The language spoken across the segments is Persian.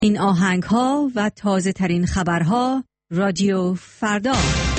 این آهنگ‌ها و تازه ترین خبرها رادیو فردا.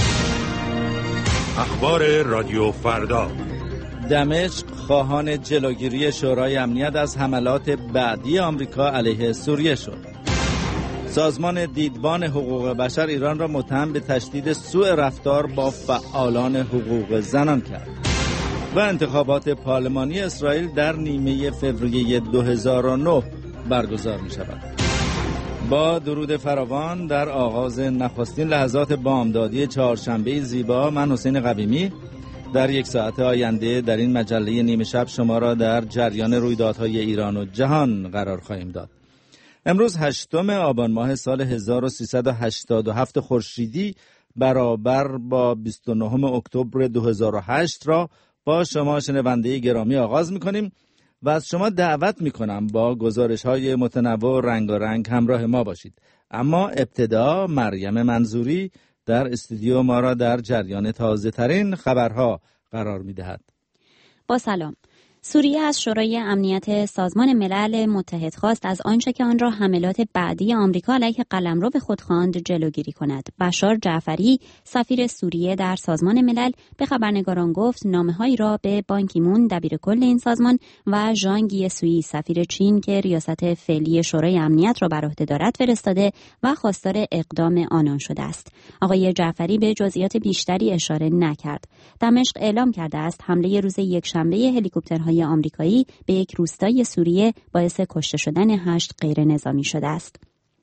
اخبار رادیو فردا. دمشق خواهان جلوگیری شورای امنیت از حملات بعدی آمریکا علیه سوریه شد. سازمان دیدبان حقوق بشر ایران را متهم به تشدید سوء رفتار با فعالان حقوق زنان کرد. و انتخابات پارلمانی اسرائیل در نیمه فوریه 2009 برگزار می شود. با درود فراوان در آغاز نخستین لحظات بامدادی چهارشنبه زیبا، من حسین قویمی در یک ساعت آینده در این مجله نیمه شب شما را در جریان رویدادهای ایران و جهان قرار خواهیم داد. امروز 8 آبان ماه سال 1387 خورشیدی برابر با 29 اکتبر 2008 را با شما شنونده گرامی آغاز می‌کنیم و از شما دعوت می‌کنم با گزارش‌های متنوع و رنگارنگ همراه ما باشید. اما ابتدا مریم منظوری در استودیو ما را در جریان تازه‌ترین خبرها قرار می‌دهد. با سلام. سوریه از شورای امنیت سازمان ملل متحد خواست از آنچه که آن را حملات بعدی آمریکا علیه قلمرو به خود خواند جلوگیری کند. بشار جعفری، سفیر سوریه در سازمان ملل، به خبرنگاران گفت نامه‌هایی را به بان کی مون دبیرکل این سازمان و ژان گیسویی، سفیر چین که ریاست فعلی شورای امنیت را بر عهده دارد، فرستاده و خواستار اقدام آنان شده است. آقای جعفری به جزئیات بیشتری اشاره نکرد. دمشق اعلام کرده است حمله روز یکشنبه هلیکوپترهای آمریکایی به یک روستای سوریه باعث کشته شدن 8 غیر نظامی شده است.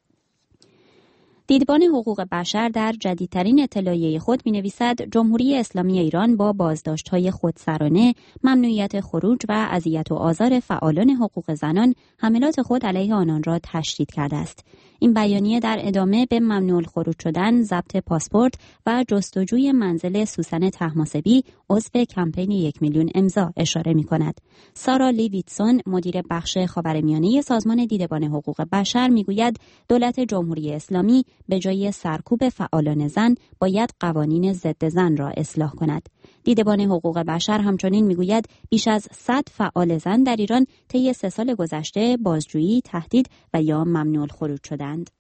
دیدبان حقوق بشر در جدیدترین اطلاعیه خود می‌نویسد جمهوری اسلامی ایران با بازداشت‌های خودسرانه، ممنوعیت خروج و اذیت و آزار فعالان حقوق زنان حملات خود علیه آنان را تشدید کرده است. این بیانیه در ادامه به ممنوع الخروج شدن، ضبط پاسپورت و جستجوی منزل سوسن طهماسبی، عضو کمپین 1 میلیون امضا اشاره می‌کند. سارا لیویتسون، مدیر بخش خاورمیانه سازمان دیدبان حقوق بشر، می‌گوید دولت جمهوری اسلامی به جای سرکوب فعالان زن باید قوانین ضد زن را اصلاح کند. دیدبان حقوق بشر همچنین میگوید بیش از 100 فعال زن در ایران طی 3 سال گذشته بازجویی، تهدید و یا ممنوع الخروج شدند.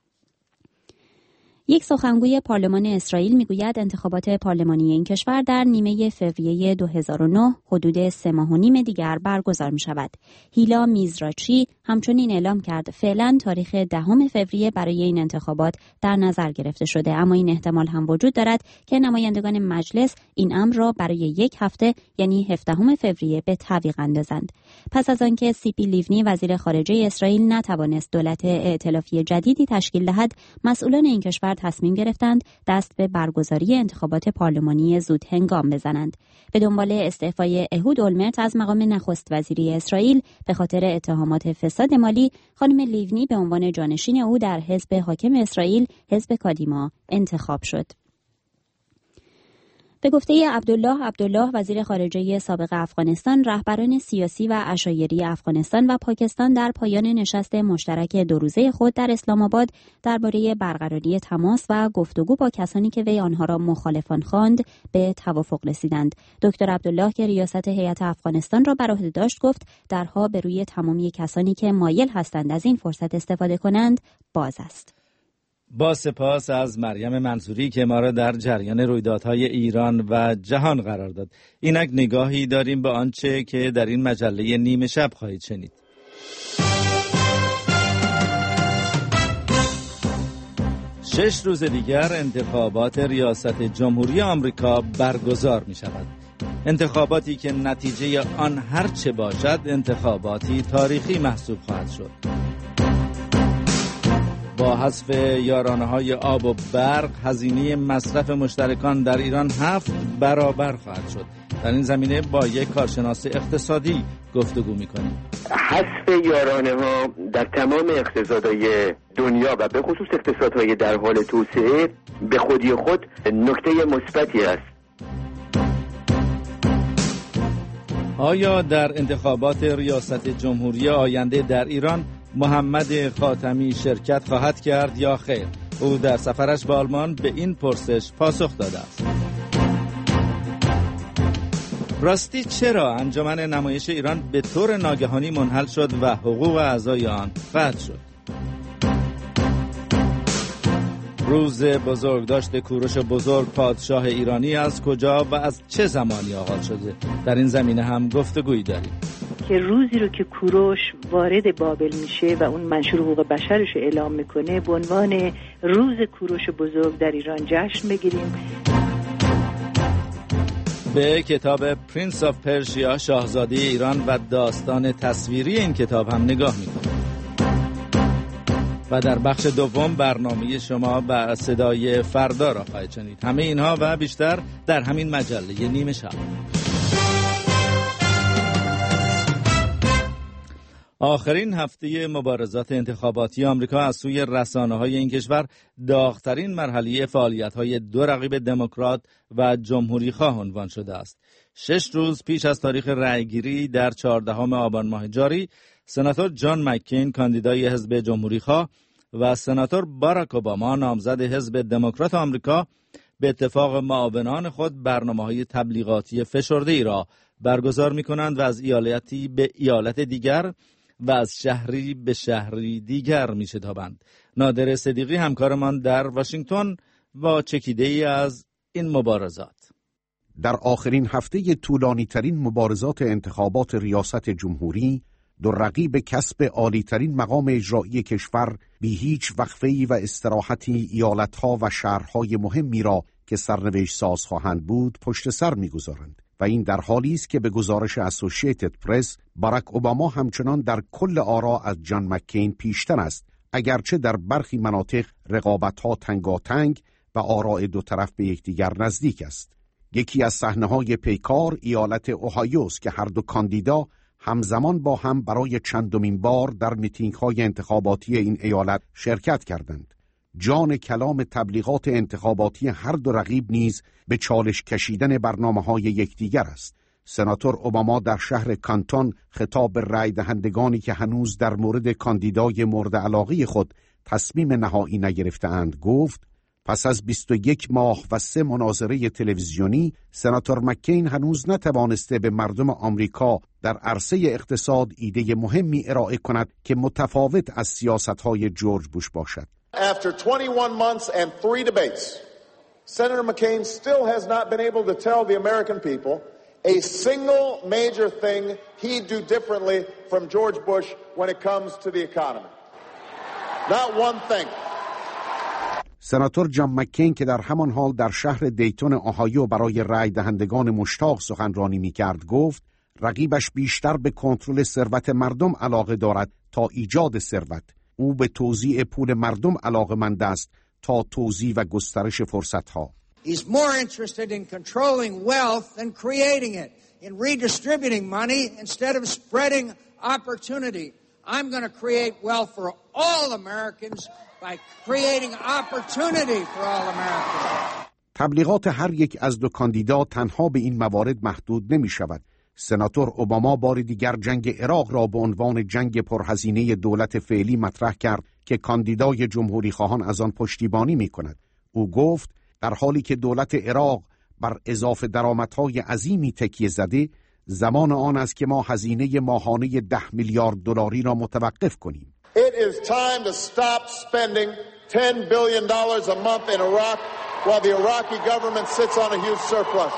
یک سخنگوی پارلمان اسرائیل میگوید انتخابات پارلمانی این کشور در نیمه فوریه 2009 حدود 3 ماه و نیم دیگر برگزار می شود. هیلا میزراچی همچنین اعلام کرد فعلا تاریخ 10 فوریه برای این انتخابات در نظر گرفته شده، اما این احتمال هم وجود دارد که نمایندگان مجلس این امر را برای 1 هفته یعنی 17 فوریه به تعویق اندازند. پس از آنکه سیپی لیونی وزیر خارجه اسرائیل نتوانست دولت ائتلافی جدیدی تشکیل دهد، مسئولان این کشور تصمیم گرفتند دست به برگزاری انتخابات پارلمانی زود هنگام بزنند. به دنبال استعفای اهود اولمرت از مقام نخست وزیری اسرائیل به خاطر اتهامات فساد مالی، خانم لیونی به عنوان جانشین او در حزب حاکم اسرائیل، حزب کادیما، انتخاب شد. به گفته عبدالله وزیر خارجه سابق افغانستان، رهبران سیاسی و عشایری افغانستان و پاکستان در پایان نشست مشترک 2 روزه خود در اسلام آباد درباره برقراری تماس و گفتگو با کسانی که وی آنها را مخالفان خواند به توافق رسیدند. دکتر عبدالله که ریاست هیئت افغانستان را بر عهده داشت گفت درها به روی تمامی کسانی که مایل هستند از این فرصت استفاده کنند باز است. با سپاس از مریم منصوری که ما را در جریان رویدادهای ایران و جهان قرار داد. اینک نگاهی داریم به آنچه که در این مجله نیمه شب خواهید شنید. 6 روز دیگر انتخابات ریاست جمهوری آمریکا برگزار می شود. انتخاباتی که نتیجه آن هر چه باشد انتخاباتی تاریخی محسوب خواهد شد. با حذف یارانه‌های آب و برق، هزینه مصرف مشترکان در ایران 7 برابر خواهد شد. در این زمینه با یک کارشناس اقتصادی گفتگو می‌کنیم. حذف یارانه‌ها در تمام اقتصادهای دنیا و به خصوص اقتصادهای در حال توسعه به خودی خود نکته مثبتی است. آیا در انتخابات ریاست جمهوری آینده در ایران محمد خاتمی شرکت خواهد کرد یا خیر؟ او در سفرش به آلمان به این پرسش پاسخ داده است. راستی چرا انجمن نمایش ایران به طور ناگهانی منحل شد و حقوق اعضای آن قطع شد؟ روز بزرگداشت کوروش بزرگ پادشاه ایرانی از کجا و از چه زمانی آغاز شده؟ در این زمینه هم گفتگویی داریم که روزی رو که کوروش وارد بابل میشه و اون منشور حقوق بشرش اعلام میکنه به عنوان روز کوروش بزرگ در ایران جشن بگیریم. به کتاب پرنس آف پرشیا شاهزاده ایران و داستان تصویری این کتاب هم نگاه میکنیم و در بخش دوم برنامه شما با صدای فردا را خواهید شنید. همه اینها و بیشتر در همین مجله نیمه شب. آخرین هفته مبارزات انتخاباتی آمریکا از سوی رسانه‌های این کشور داغ‌ترین مرحله فعالیت‌های دو رقیب دموکرات و جمهوری‌خواه عنوان شده است. 6 روز پیش از تاریخ رأیگیری در 14 آبان ماه جاری، سناتور جان مکین کاندیدای حزب جمهوری‌خواه و سناتور باراک اوباما نامزد حزب دموکرات آمریکا به اتفاق معاونان خود برنامه‌های تبلیغاتی فشرده‌ای را برگزار می‌کنند و از ایالتی به ایالت دیگر و از شهری به شهری دیگر می‌شتابند. نادر صدیقی همکارمان در واشنگتن با چکیده‌ای از این مبارزات. در آخرین هفته طولانی‌ترین مبارزات انتخابات ریاست جمهوری، دو رقیب کسب عالی‌ترین مقام اجرایی کشور بی هیچ وقفه‌ای و استراحتی ایالت‌ها و شهرهای مهمی را که سرنوشت ساز خواهند بود پشت سر می‌گذارند و این در حالی است که به گزارش اسوسییتد پرس باراک اوباما همچنان در کل آرا از جان مکین پیشتر است، اگرچه در برخی مناطق رقابت‌ها تنگاتنگ و آراء دو طرف به یکدیگر نزدیک است. یکی از صحنه‌های پیکار ایالت اوهایو است که هر دو کاندیدا همزمان با هم برای چندمین بار در میتینگ‌های انتخاباتی این ایالت شرکت کردند. جان کلام تبلیغات انتخاباتی هر دو رقیب نیز به چالش کشیدن برنامه‌های یکدیگر است. سناتور اوباما در شهر کانتون خطاب به رای دهندگانی که هنوز در مورد کاندیدای مورد علاقه خود تصمیم نهایی نگرفته‌اند گفت: پس از 21 ماه و 3 مناظره تلویزیونی، سناتور مکین هنوز نتوانسته به مردم آمریکا در عرصه اقتصاد ایده مهمی ارائه کند که متفاوت از سیاست‌های جورج بوش باشد. After 21 months and 3 debates, Senator McCain still has not been able to tell the American people a single major thing he'd do differently from George Bush when it comes to the economy. Not one thing. سناتور جان مکین که در همان حال در شهر دیتون اوهایو برای رای دهندگان مشتاق سخنرانی می‌کرد گفت رقیبش بیشتر به کنترل ثروت مردم علاقه دارد تا ایجاد ثروت. او به توزیع پول مردم علاقه‌مند است تا توزیع و گسترش فرصت‌ها. He's more interested in controlling wealth than creating it, in redistributing money instead of spreading opportunity. I'm going to create wealth for all Americans by creating opportunity for all Americans. تبلیغات هر یک از دو کاندیدا تنها به این موارد محدود نمی شود. سناتور اوباما بار دیگر جنگ عراق را به عنوان جنگ پرهزینه دولت فعلی مطرح کرد که کاندیدای جمهوری خواهان از آن پشتیبانی می کند. او گفت در حالی که دولت عراق بر اضافه درآمدهای عظیمی تکیه زده، زمان آن است که ما هزینه ماهانه 10 میلیارد دلاری را متوقف کنیم. It is time to stop spending $10 billion a month in Iraq while the Iraqi government sits on a huge surplus.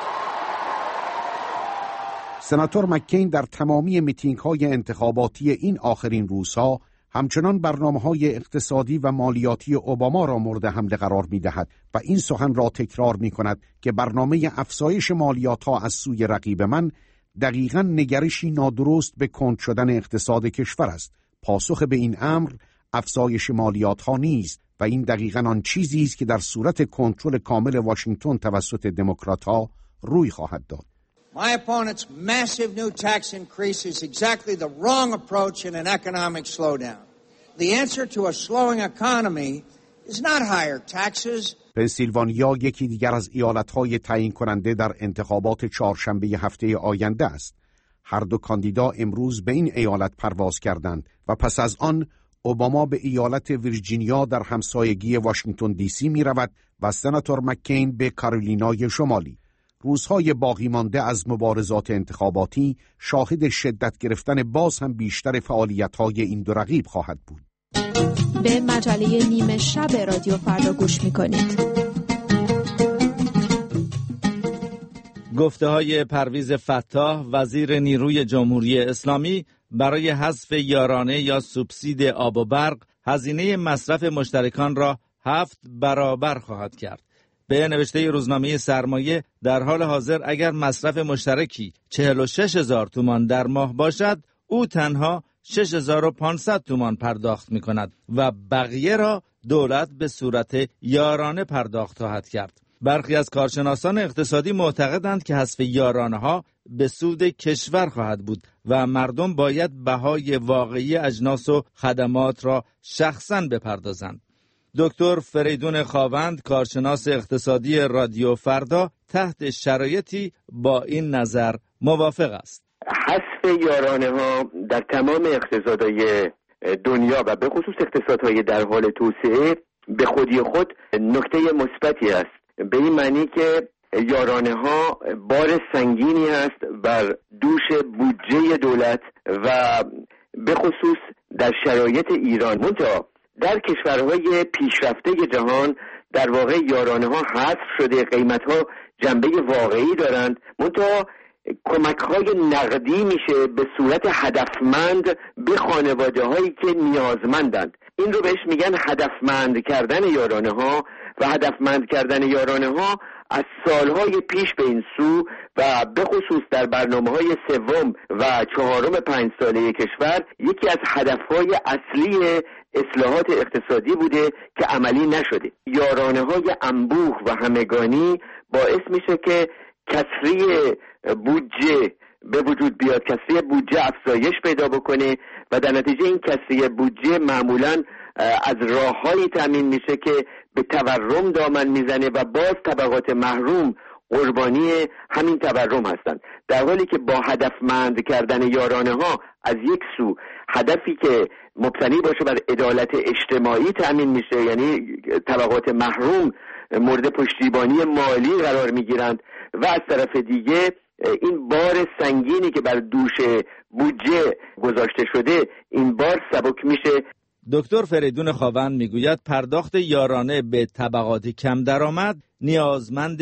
سناتور مکین در تمامی میتینگ‌های انتخاباتی این آخرین روزها همچنان برنامه‌های اقتصادی و مالیاتی اوباما را مورد حمله قرار می‌دهد و این سخن را تکرار می‌کند که برنامه افزایش مالیات‌ها از سوی رقیب من دقیقاً نگرشی نادرست به کند شدن اقتصاد کشور است. پاسخ به این امر افزایش مالیات‌ها نیست و این دقیقاً آن چیزی است که در صورت کنترل کامل واشنگتن توسط دموکرات‌ها روی خواهد داد. My opponent's massive new tax increase is exactly the wrong approach in an economic slowdown. The answer to a slowing economy is not higher taxes. پنسیلوانیا یکی دیگر از ایالت‌های تعیین کننده در انتخابات چهارشنبه هفته آینده است. هر دو کاندیدا امروز به این ایالت پرواز کردند و پس از آن اوباما به ایالت ویرجینیا در همسایگی واشنگتن دی سی می رود و سناتور مکین به کارولینای شمالی. روزهای باقی مانده از مبارزات انتخاباتی شاهد شدت گرفتن باز هم بیشتر فعالیت‌های این دو رقیب خواهد بود. به مجله نیمه شب رادیو فردا گوش میکنید. گفته‌های پرویز فتاح وزیر نیروی جمهوری اسلامی برای حذف یارانه یا سوبسید آب و برق هزینه مصرف مشترکان را 7 برابر خواهد کرد. به نوشته روزنامه سرمایه در حال حاضر اگر مصرف مشترکی 46,000 تومان در ماه باشد، او تنها 6,500 تومان پرداخت می کند و بقیه را دولت به صورت یارانه پرداخت خواهد کرد. برخی از کارشناسان اقتصادی معتقدند که حذف یارانه ها به سود کشور خواهد بود و مردم باید بهای واقعی اجناس و خدمات را شخصاً بپردازند. دکتر فریدون خاوند، کارشناس اقتصادی رادیو فردا، تحت شرایطی با این نظر موافق است. حذف یارانه ها در تمام اقتصادهای دنیا و به خصوص اقتصادهای در حال توسعه به خودی خود نکته مثبتی است، به این معنی که یارانه ها بار سنگینی است بر دوش بودجه دولت و به خصوص در شرایط ایران. منتها در کشورهای پیشرفته جهان در واقع یارانه ها حذف شده، قیمت ها جنبه واقعی دارند، منتها کمک های نقدی میشه به صورت هدفمند به خانواده هایی که نیازمندند. این رو بهش میگن هدفمند کردن یارانه ها و هدفمند کردن یارانه ها از سالهای پیش به این سو و به خصوص در برنامه‌های سوم و چهارم 5 ساله کشور یکی از هدفهای اصلی اصلاحات اقتصادی بوده که عملی نشده. یارانه‌های انبوه و همگانی باعث میشه که کسری بودجه به وجود بیاد، کسری بودجه افزایش پیدا بکنه و در نتیجه این کسری بودجه معمولاً از راه‌هایی تامین میشه که به تورم دامن میزنه و باز طبقات محروم قربانی همین تورم هستند، در حالی که با هدفمند کردن یارانه ها از یک سو هدفی که مبتنی باشه بر عدالت اجتماعی تامین میشه، یعنی طبقات محروم مورد پشتیبانی مالی قرار میگیرند و از طرف دیگه این بار سنگینی که بر دوش بودجه گذاشته شده این بار سبک میشه. دکتر فریدون خاوند میگوید پرداخت یارانه به طبقات کم درآمد نیازمند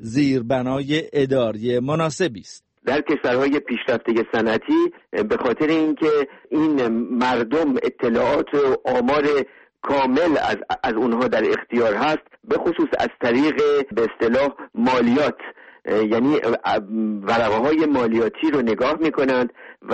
زیربنای اداری مناسبی است. در کشورهای پیشرفته صنعتی به خاطر اینکه این مردم اطلاعات و آمار کامل از اونها در اختیار هست، به خصوص از طریق به اصطلاح مالیات، یعنی ورقه‌های مالیاتی رو نگاه میکنند و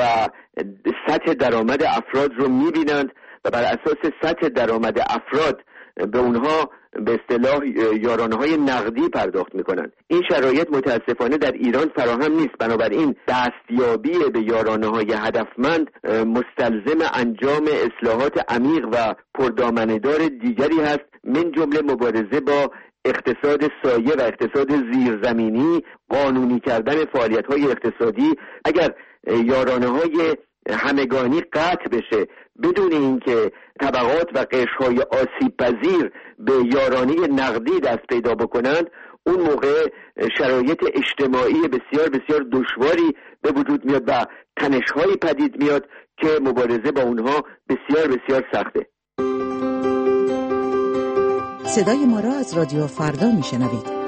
سطح درآمد افراد رو میبینند و بر اساس سطح درآمد افراد به اونها به اصطلاح یارانه‌های نقدی پرداخت میکنند. این شرایط متاسفانه در ایران فراهم نیست، بنابراین دستیابی به یارانه‌های هدفمند مستلزم انجام اصلاحات عمیق و پردامنه‌دار دیگری هست، من جمله مبارزه با اقتصاد سایه و اقتصاد زیرزمینی، قانونی کردن فعالیت‌های اقتصادی. اگر یارانه‌های همگانی قطع بشه بدون اینکه طبقات و قشرهای آسیب پذیر به یارانه نقدی دست پیدا بکنند، اون موقع شرایط اجتماعی بسیار بسیار دشواری به وجود میاد و تنش‌هایی پدید میاد که مبارزه با اونها بسیار بسیار سخته. صدای ما را از رادیو فردا میشنوید.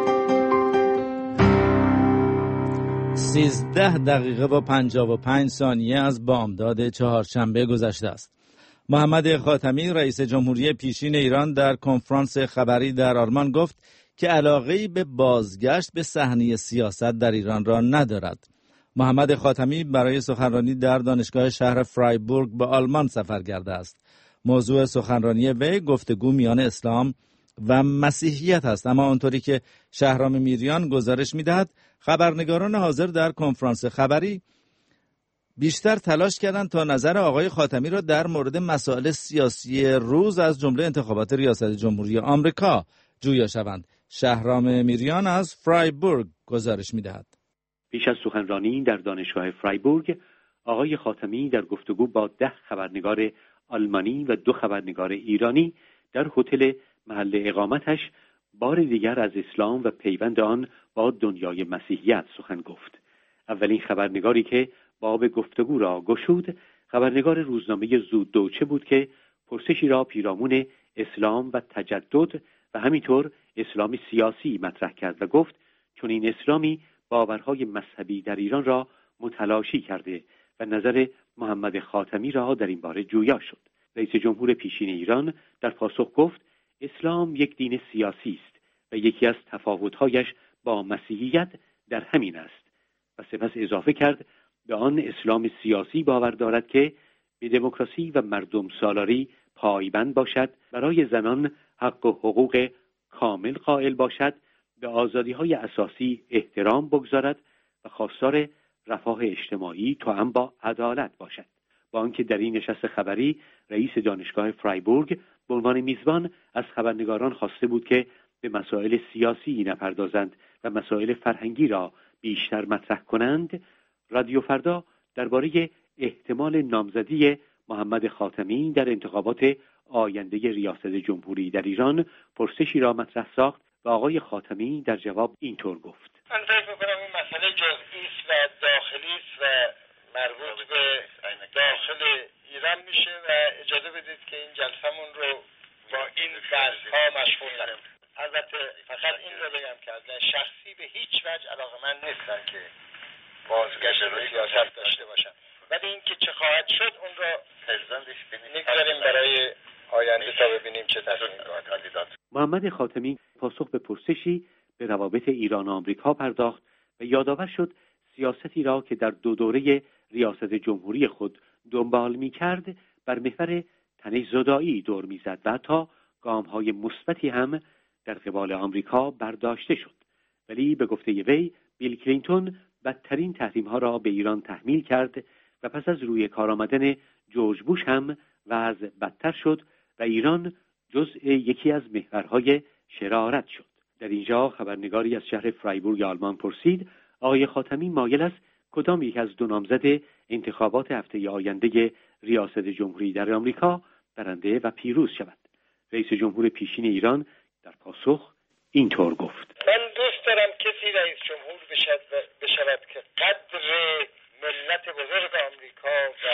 13 دقیقه و 55 ثانیه از بامداد چهارشنبه گذشته است. محمد خاتمی رئیس جمهوری پیشین ایران در کنفرانس خبری در آلمان گفت که علاقه‌ای به بازگشت به صحنه سیاست در ایران را ندارد. محمد خاتمی برای سخنرانی در دانشگاه شهر فرایبورگ به آلمان سفر کرده است. موضوع سخنرانی وی گفتگو میان اسلام و مسیحیت است، اما آنطوری که شهرام میریان گزارش می‌دهد خبرنگاران حاضر در کنفرانس خبری بیشتر تلاش کردند تا نظر آقای خاتمی را در مورد مسائل سیاسی روز از جمله انتخابات ریاست جمهوری آمریکا جویا شوند. شهرام میریان از فرایبورگ گزارش می‌دهد. پیش از سخنرانی در دانشگاه فرایبورگ، آقای خاتمی در گفتگو با 10 خبرنگار آلمانی و 2 خبرنگار ایرانی در هتل محل اقامتش بار دیگر از اسلام و پیوند آن با دنیای مسیحیت سخن گفت. اولین خبرنگاری که باب گفتگو را گشود خبرنگار روزنامه زود دوچه بود که پرسشی را پیرامون اسلام و تجدد و همینطور اسلام سیاسی مطرح کرد و گفت چون این اسلامی باورهای مذهبی در ایران را متلاشی کرده و نظر محمد خاتمی را در این باره جویا شد. رئیس جمهور پیشین ایران در پاسخ گفت اسلام یک دین سیاسی است و یکی از تفاوت‌هایش با مسیحیت در همین است و سپس اضافه کرد به آن اسلام سیاسی باور دارد که به دموکراسی و مردم سالاری پایبند باشد، برای زنان حق و حقوق کامل قائل باشد، به آزادی‌های اساسی احترام بگذارد و خواستار رفاه اجتماعی توأم با عدالت باشد. با آنکه در این نشست خبری رئیس دانشگاه فرایبورگ به عنوان میزبان از خبرنگاران خواسته بود که به مسائل سیاسی نپردازند و مسائل فرهنگی را بیشتر مطرح کنند، رادیو فردا درباره احتمال نامزدی محمد خاتمی در انتخابات آینده ریاست جمهوری در ایران پرسشی را مطرح ساخت و آقای خاتمی در جواب اینطور گفت: من فکر می‌کنم این مسئله جزئی است و داخلی است و مربوط به داخل ایران میشه و اجازه بدید که این جلسمون رو با این بحث‌ها مشغول نکنیم. البته فقط این رو بگم که از شخصی به هیچ وجه علاقه‌مند نیستم که بازگشت به سیاست داشته باشم، ولی این که چه خواهد شد اون رو می‌گذاریم برای آینده تا ببینیم چه تصمیم می‌گیرد. محمد خاتمی پاسخ به پرسشی به روابط ایران و آمریکا پرداخت و یادآور شد سیاستی را که در 2 دوره ریاست جمهوری خود دنبال می‌کرد بر محور تنش زدایی دور می‌زد و حتی گام‌های مثبتی هم در قبال آمریکا برداشته شد. ولی به گفته وی بیل کلینتون بدترین تحریم‌ها را به ایران تحمیل کرد و پس از روی کار آمدن جورج بوش هم وضع بدتر شد و ایران جزء یکی از محورهای شرارت شد. در اینجا خبرنگاری از شهر فرایبورگ آلمان پرسید آقای خاتمی مایل است کدام یک از 2 نامزد انتخابات هفته آینده ریاست جمهوری در آمریکا برنده و پیروز شود. رئیس جمهور پیشین ایران در پاسخ اینطور گفت: من دوست دارم کسی رئیس جمهور بشود که قدر ملت بزرگ آمریکا و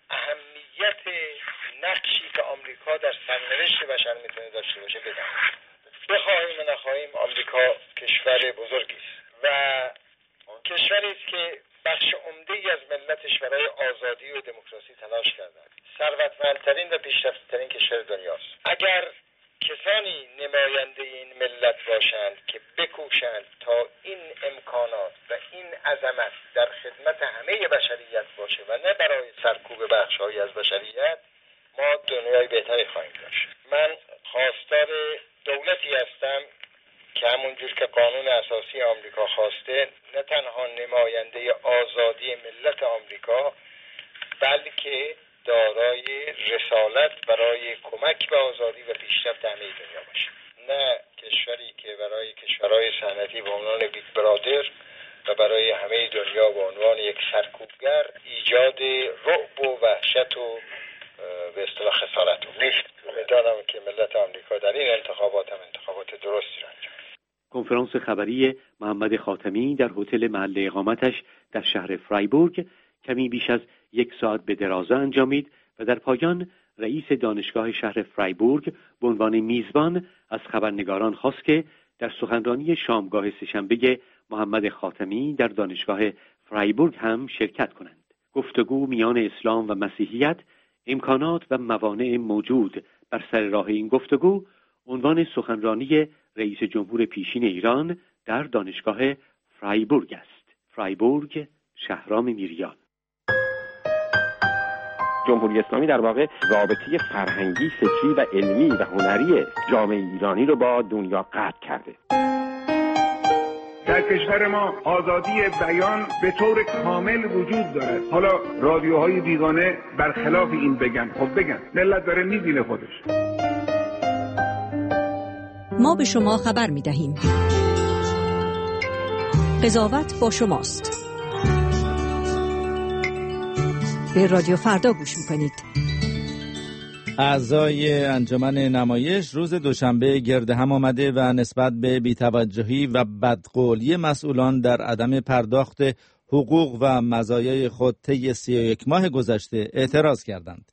اهمیت نقشی که آمریکا در سرنوشت بشر میتونه داشته باشه بداند. بخواهیم و نخواهیم آمریکا کشور بزرگی است و کشوری است که بخش عمده‌ای از ملتش برای آزادی و دموکراسی تلاش کردند. ثروتمندترین و پیشرفته‌ترین کشور دنیاست. اگر کسانی نماینده این ملت باشند که بکوشند تا این امکانات و این عظمت در خدمت همه بشریت باشه و نه برای سرکوب بخش‌هایی از بشریت، ما دنیای بهتری خواهیم داشت. من خواستار دولتی هستم که همونجور که قانون اساسی آمریکا خواسته نه تنها نماینده آزادی ملت آمریکا بلکه دارای رسالت برای کمک به آزادی و پیشرفت همه دنیا باشه، نه کشوری که برای کشورهای صنعتی به عنوان بیگ برادر و برای همه دنیا به عنوان یک سرکوبگر ایجاد رعب و وحشت و به اصطلاح خسارت نیست. امیدوارم که ملت آمریکا در این انتخابات هم انتخابات درستی را انجام دهد. کنفرانس خبری محمد خاتمی در هتل محل اقامتش در شهر فرایبورگ کمی بیش از 1 ساعت به درازا انجامید و در پایان رئیس دانشگاه شهر فرایبورگ به عنوان میزبان از خبرنگاران خواست که در سخنرانی شامگاه سه‌شنبه محمد خاتمی در دانشگاه فرایبورگ هم شرکت کنند. گفتگو میان اسلام و مسیحیت، امکانات و موانع موجود بر سر راه این گفتگو عنوان سخنرانی رئیس جمهور پیشین ایران در دانشگاه فرایبورگ است. فرایبورگ، شهرام میریان. جمهوری اسلامی در واقع رابطه فرهنگی، فکری و علمی و هنری جامعه ایرانی رو با دنیا قطع کرده. در کشور ما آزادی بیان به طور کامل وجود داره. حالا رادیوهای بیگانه برخلاف این بگن، خب بگن، ملت داره میبینه خودش. ما به شما خبر میدهیم. قضاوت با شماست. به رادیو فردا گوش میکنید. اعضای انجمن نمایش روز دوشنبه گرد هم آمده و نسبت به بی‌توجهی و بدقولی مسئولان در عدم پرداخت حقوق و مزایای خود طی 31 ماه گذشته اعتراض کردند.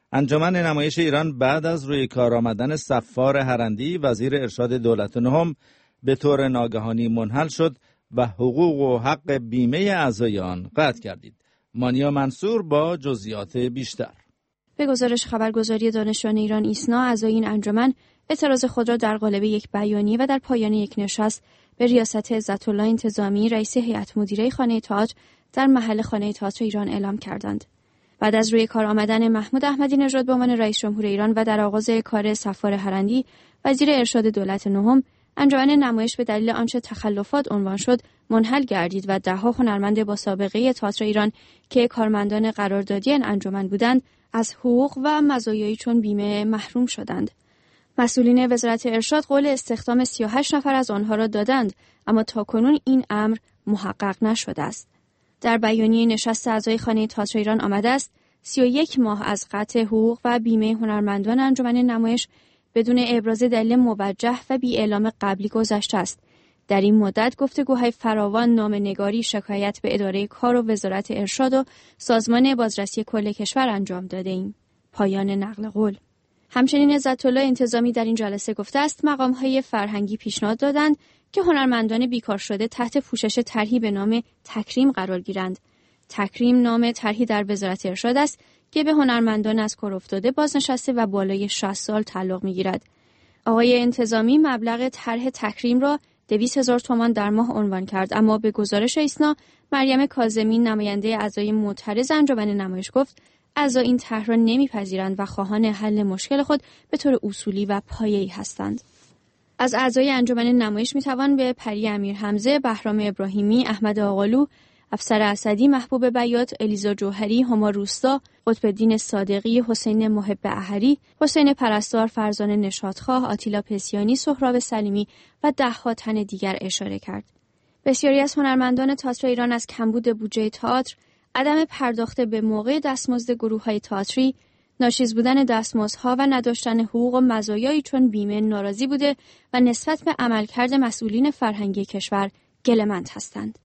انجمن نمایش ایران بعد از روی کار آمدن صفار هرندی وزیر ارشاد دولت نهم به طور ناگهانی منحل شد و حقوق و حق بیمه اعضای آن قطع گردید. مانیا منصور با جزئیات بیشتر. به گزارش خبرگزاری دانشجویان ایران ایسنا، اعضای این انجمن اعتراض خود را در قالب یک بیانیه و در پایان یک نشست به ریاست عزت‌الله انتظامی، رئیس هیئت مدیره خانه تئاتر در محل خانه تئاتر ایران اعلام کردند. بعد از روی کار آمدن محمود احمدی نژاد به عنوان رئیس جمهور ایران و در آغاز کار صفار هرندی وزیر ارشاد دولت نهم، انجمن نمایش به دلیل آنچه تخلفات عنوان شد منحل گردید و ده‌ها هنرمند با سابقه تئاتر ایران که کارمندان قراردادی این انجمن بودند از حقوق و مزایایی چون بیمه محروم شدند. مسئولین وزارت ارشاد قول استخدام 38 نفر از آنها را دادند، اما تاکنون این امر محقق نشده است. در بیانیه نشست اعضای خانه تئاتر ایران آمده است 31 ماه از قطع حقوق و بیمه هنرمندان انجمن نمایش بدون ابراز دلیل موجه و بی اعلام قبلی گذشته است. در این مدت گفتگوهای فراوان، نامه‌نگاری، شکایت به اداره کار و وزارت ارشاد و سازمان بازرسی کل کشور انجام داده ایم. پایان نقل قول. همچنین عزت‌الله انتظامی در این جلسه گفته است مقام‌های فرهنگی پیشنهاد دادند که هنرمندان بیکار شده تحت پوشش طرحی به نام تکریم قرار گیرند. تکریم نام طرحی در وزارت ارشاد است که به هنرمندان از کار افتاده بازنشسته و بالای 60 سال تعلق می‌گیرد. آقای انتظامی مبلغ طرح تکریم را 200,000 تومان در ماه عنوان کرد، اما به گزارش ایسنا مریم کاظمی، نماینده اعضای معترض انجمن نمایش، گفت اعضا این طرح را نمی‌پذیرند و خواهان حل مشکل خود به طور اصولی و پایه‌ای هستند. از اعضای انجمن نمایش می‌توان به پری امیرحمزه، بهرام ابراهیمی، احمد آقالو، افسر اسدی، محبوب بیات، الیزا جوهری، هما روستا، قطب‌الدین صادقی، حسین محب احری، حسین پرستار، فرزان نشاطخواه، آتیلا پسیانی، سهراب سلیمی و ده‌ها تن دیگر اشاره کرد. بسیاری از هنرمندان تئاتر ایران از کمبود بودجه تئاتر، عدم پرداخت به موقع دستمزد گروه‌های تئاتری، ناچیز بودن دستمزدها و نداشتن حقوق و مزایایی چون بیمه ناراضی بوده و نسبت به عملکرد مسئولین فرهنگی کشور گله‌مند هستند.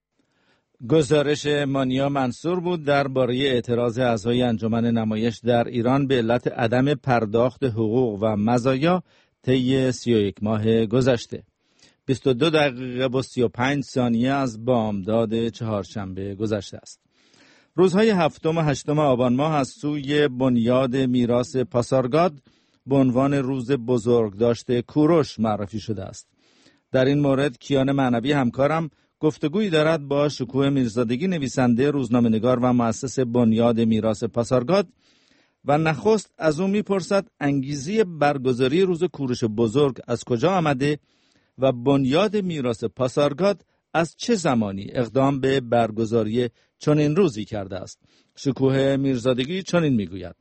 گزارش مانیا منصور بود درباره اعتراض اعضای انجمن نمایش در ایران به علت عدم پرداخت حقوق و مزایا طی 31 ماه گذشته. 22 دقیقه و 35 ثانیه از بامداد چهارشنبه گذشته است. روزهای 7 و 8 آبان ماه از سوی بنیاد میراث پاسارگاد به عنوان روز بزرگداشت کوروش معرفی شده است. در این مورد کیان معنوی همکارم گفتگویی دارد با شکوه میرزادگی، نویسنده، روزنامه‌نگار و مؤسس بنیاد میراث پاسارگاد، و نخست از او میپرسد انگیزه برگزاری روز کوروش بزرگ از کجا آمده و بنیاد میراث پاسارگاد از چه زمانی اقدام به برگزاری چنین روزی کرده است. شکوه میرزادگی چنین میگوید: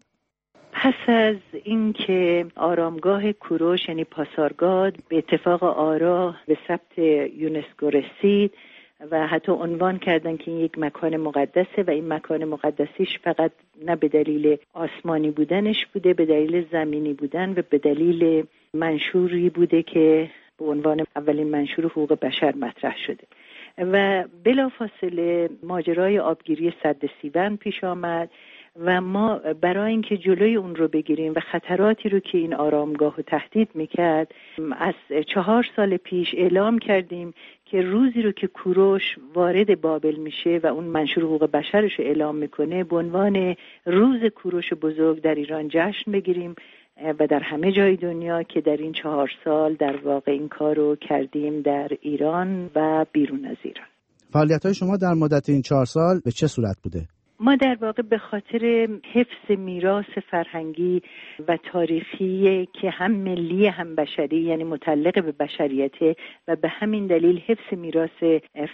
پس از اینکه آرامگاه کوروش یعنی پاسارگاد به اتفاق آرا به ثبت یونسکو رسید و حتی عنوان کردن که این یک مکان مقدسه و این مکان مقدسیش فقط نه به دلیل آسمانی بودنش بوده، به دلیل زمینی بودن و به دلیل منشوری بوده که به عنوان اولین منشور حقوق بشر مطرح شده و بلافاصله ماجرای آبگیری سد سیبند پیش آمد و ما برای اینکه جلوی اون رو بگیریم و خطراتی رو که این آرامگاه رو تهدید میکرد از 4 سال پیش اعلام کردیم که روزی رو که کوروش وارد بابل میشه و اون منشور حقوق بشرش رو اعلام میکنه به عنوان روز کوروش بزرگ در ایران جشن بگیریم و در همه جای دنیا که در این 4 سال در واقع این کار رو کردیم در ایران و بیرون از ایران. فعالیت‌های شما در مدت این 4 سال به چه صورت بوده؟ ما در واقع به خاطر حفظ میراث فرهنگی و تاریخی که هم ملی هم بشری، یعنی متعلق به بشریته و به همین دلیل حفظ میراث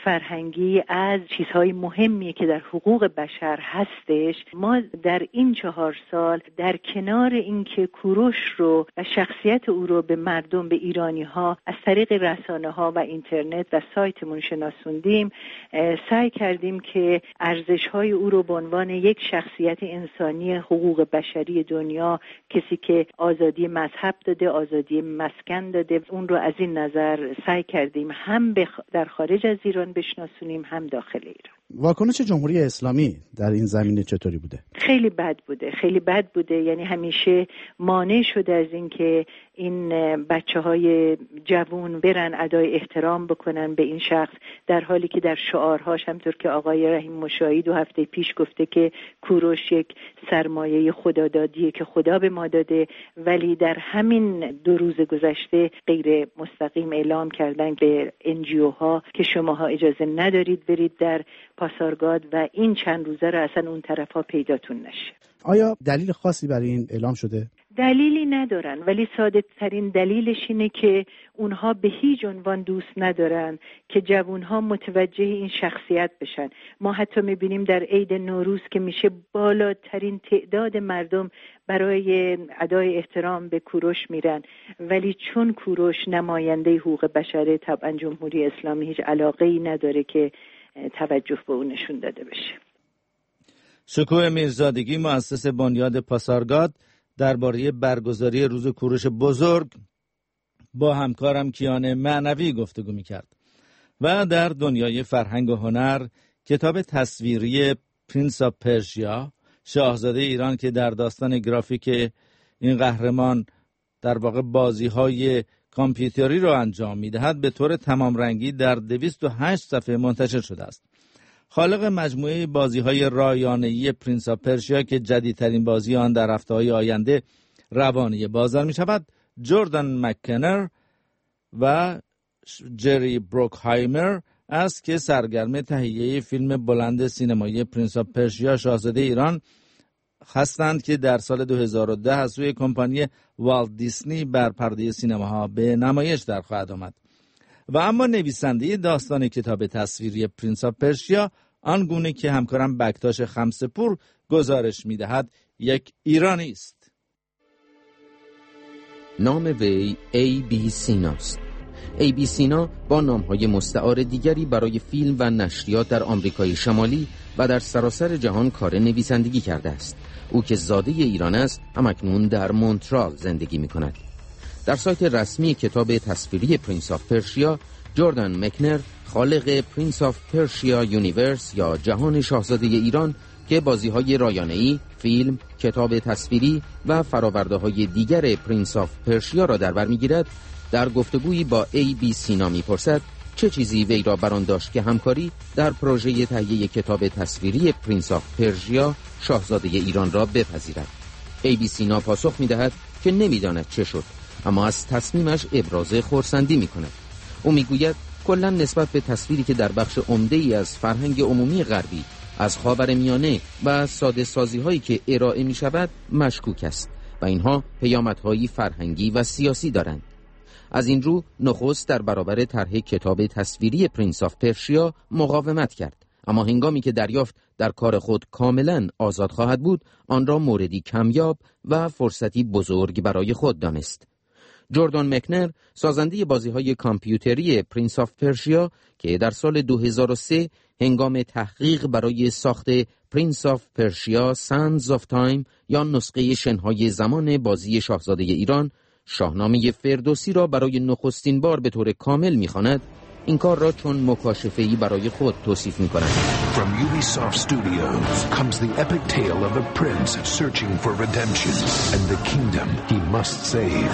فرهنگی از چیزهای مهمیه که در حقوق بشر هستش، ما در این 4 سال در کنار اینکه کوروش رو و شخصیت او رو به مردم، به ایرانی ها از طریق رسانه ها و اینترنت و سایتمون شناسوندیم، سعی کردیم که ارزش های او رو به عنوان یک شخصیت انسانی حقوق بشری دنیا، کسی که آزادی مذهب داده، آزادی مسکن داده، اون رو از این نظر سعی کردیم هم در خارج از ایران بشناسونیم هم داخل ایران. واکنش جمهوری اسلامی در این زمینه چطوری بوده؟ خیلی بد بوده. یعنی همیشه مانع شده از این که این بچه‌های جوان برن ادای احترام بکنن به این شخص، در حالی که در شعارهاش همطور که آقای رحیم مشایی 2 هفته پیش گفته که کوروش یک سرمایه خدادادیه که خدا به ما داده، ولی در همین 2 روز گذشته غیر مستقیم اعلام کردن به NGO ها که شماها اجازه ندارید برید در پاسارگاد و این چند روزه رو اصلا اون طرفا پیداتون نشه. آیا دلیل خاصی برای این اعلام شده؟ دلیلی ندارن، ولی ساده ترین دلیلش اینه که اونها به هیچ عنوان دوست ندارن که جوانها متوجه این شخصیت بشن. ما حتی میبینیم در عید نوروز که میشه بالاترین تعداد مردم برای ادای احترام به کوروش میرن، ولی چون کوروش نماینده حقوق بشره، طبعا جمهوری اسلامی هیچ علاقه‌ای نداره که توجه به اون نشون داده بشه. شکوه میرزادگی مؤسس بنیاد پاسارگاد درباره برگزاری روز کوروش بزرگ با همکارم کیان معنوی گفتگو می‌کرد. و در دنیای فرهنگ و هنر کتاب تصویری پرنس آف پرشیا، شاهزاده ایران که در داستان گرافیک این قهرمان در واقع بازی‌های کامپیوتری را انجام می‌دهد، به طور تمام رنگی در 208 صفحه منتشر شده است. خالق مجموعه بازی‌های رایانه‌ای پرنس آف پرشیا که جدیدترین بازی آن در هفته‌های آینده روانه بازار می‌شود، جردان مکنر و جری بروکهایمر است که سرگرم تهیه فیلم بلند سینمایی پرنس آف پرشیا شاهزاده ایران هستند که در سال 2010 از سوی کمپانی والت دیسنی بر پرده سینماها به نمایش در خواهد آمد. و اما نویسنده داستان کتاب تصویری پرنس آف پرشیا آنگونه که همکارم بکتاش خمسه‌پور گزارش می‌دهد یک ایرانی است. نام وی A.B. سیناست. A.B. سینا با نام‌های مستعار دیگری برای فیلم و نشریات در آمریکای شمالی و در سراسر جهان کار نویسندگی کرده است. او که زاده ایران است، همکنون در مونترال زندگی می‌کند. در سایت رسمی کتاب تصویری پرنس آف پرشیا، جردان مکنر، خالق پرنس آف پرشیا یونیورس یا جهان شاهزاده ایران که بازی‌های رایانه‌ای، فیلم، کتاب تصویری و فرآورده‌های دیگر پرنس آف پرشیا را در بر می‌گیرد، در گفتگویی با A.B. سینا می‌پرسد چه چیزی وی را بر آن داشت که همکاری در پروژه تهیه کتاب تصویری پرنس آف پرشیا شاهزاده ایران را بپذیرد. A.B. سینا پاسخ می‌دهد که نمی‌داند چه شد، اما از تصمیمش ابراز خرسندی می‌کند. او می‌گوید کلاً نسبت به تصویری که در بخش عمده‌ای از فرهنگ عمومی غربی از خاورمیانه و ساده سازی‌هایی که ارائه می‌شود مشکوک است و اینها پیامدهایی فرهنگی و سیاسی دارند. از این رو نخست در برابر طرح کتاب تصویری پرنس آف پرشیا مقاومت کرد، اما هنگامی که دریافت در کار خود کاملاً آزاد خواهد بود، آن را موردی کمیاب و فرصتی بزرگ برای خود دانست. جردان مکنر، سازنده بازی‌های کامپیوتری پرنس آف پرشیا که در سال 2003 هنگام تحقیق برای ساخت پرنس آف پرشیا سانز آف تایم یا نسخه شنهای زمان بازی شاهزاده ایران شاهنامه فردوسی را برای نخستین بار به طور کامل می‌خواند، این کار را چون مکاشفه‌ای برای خود توصیف می‌کند. From Ubisoft Studios comes the epic tale of a prince searching for redemption and the kingdom he must save.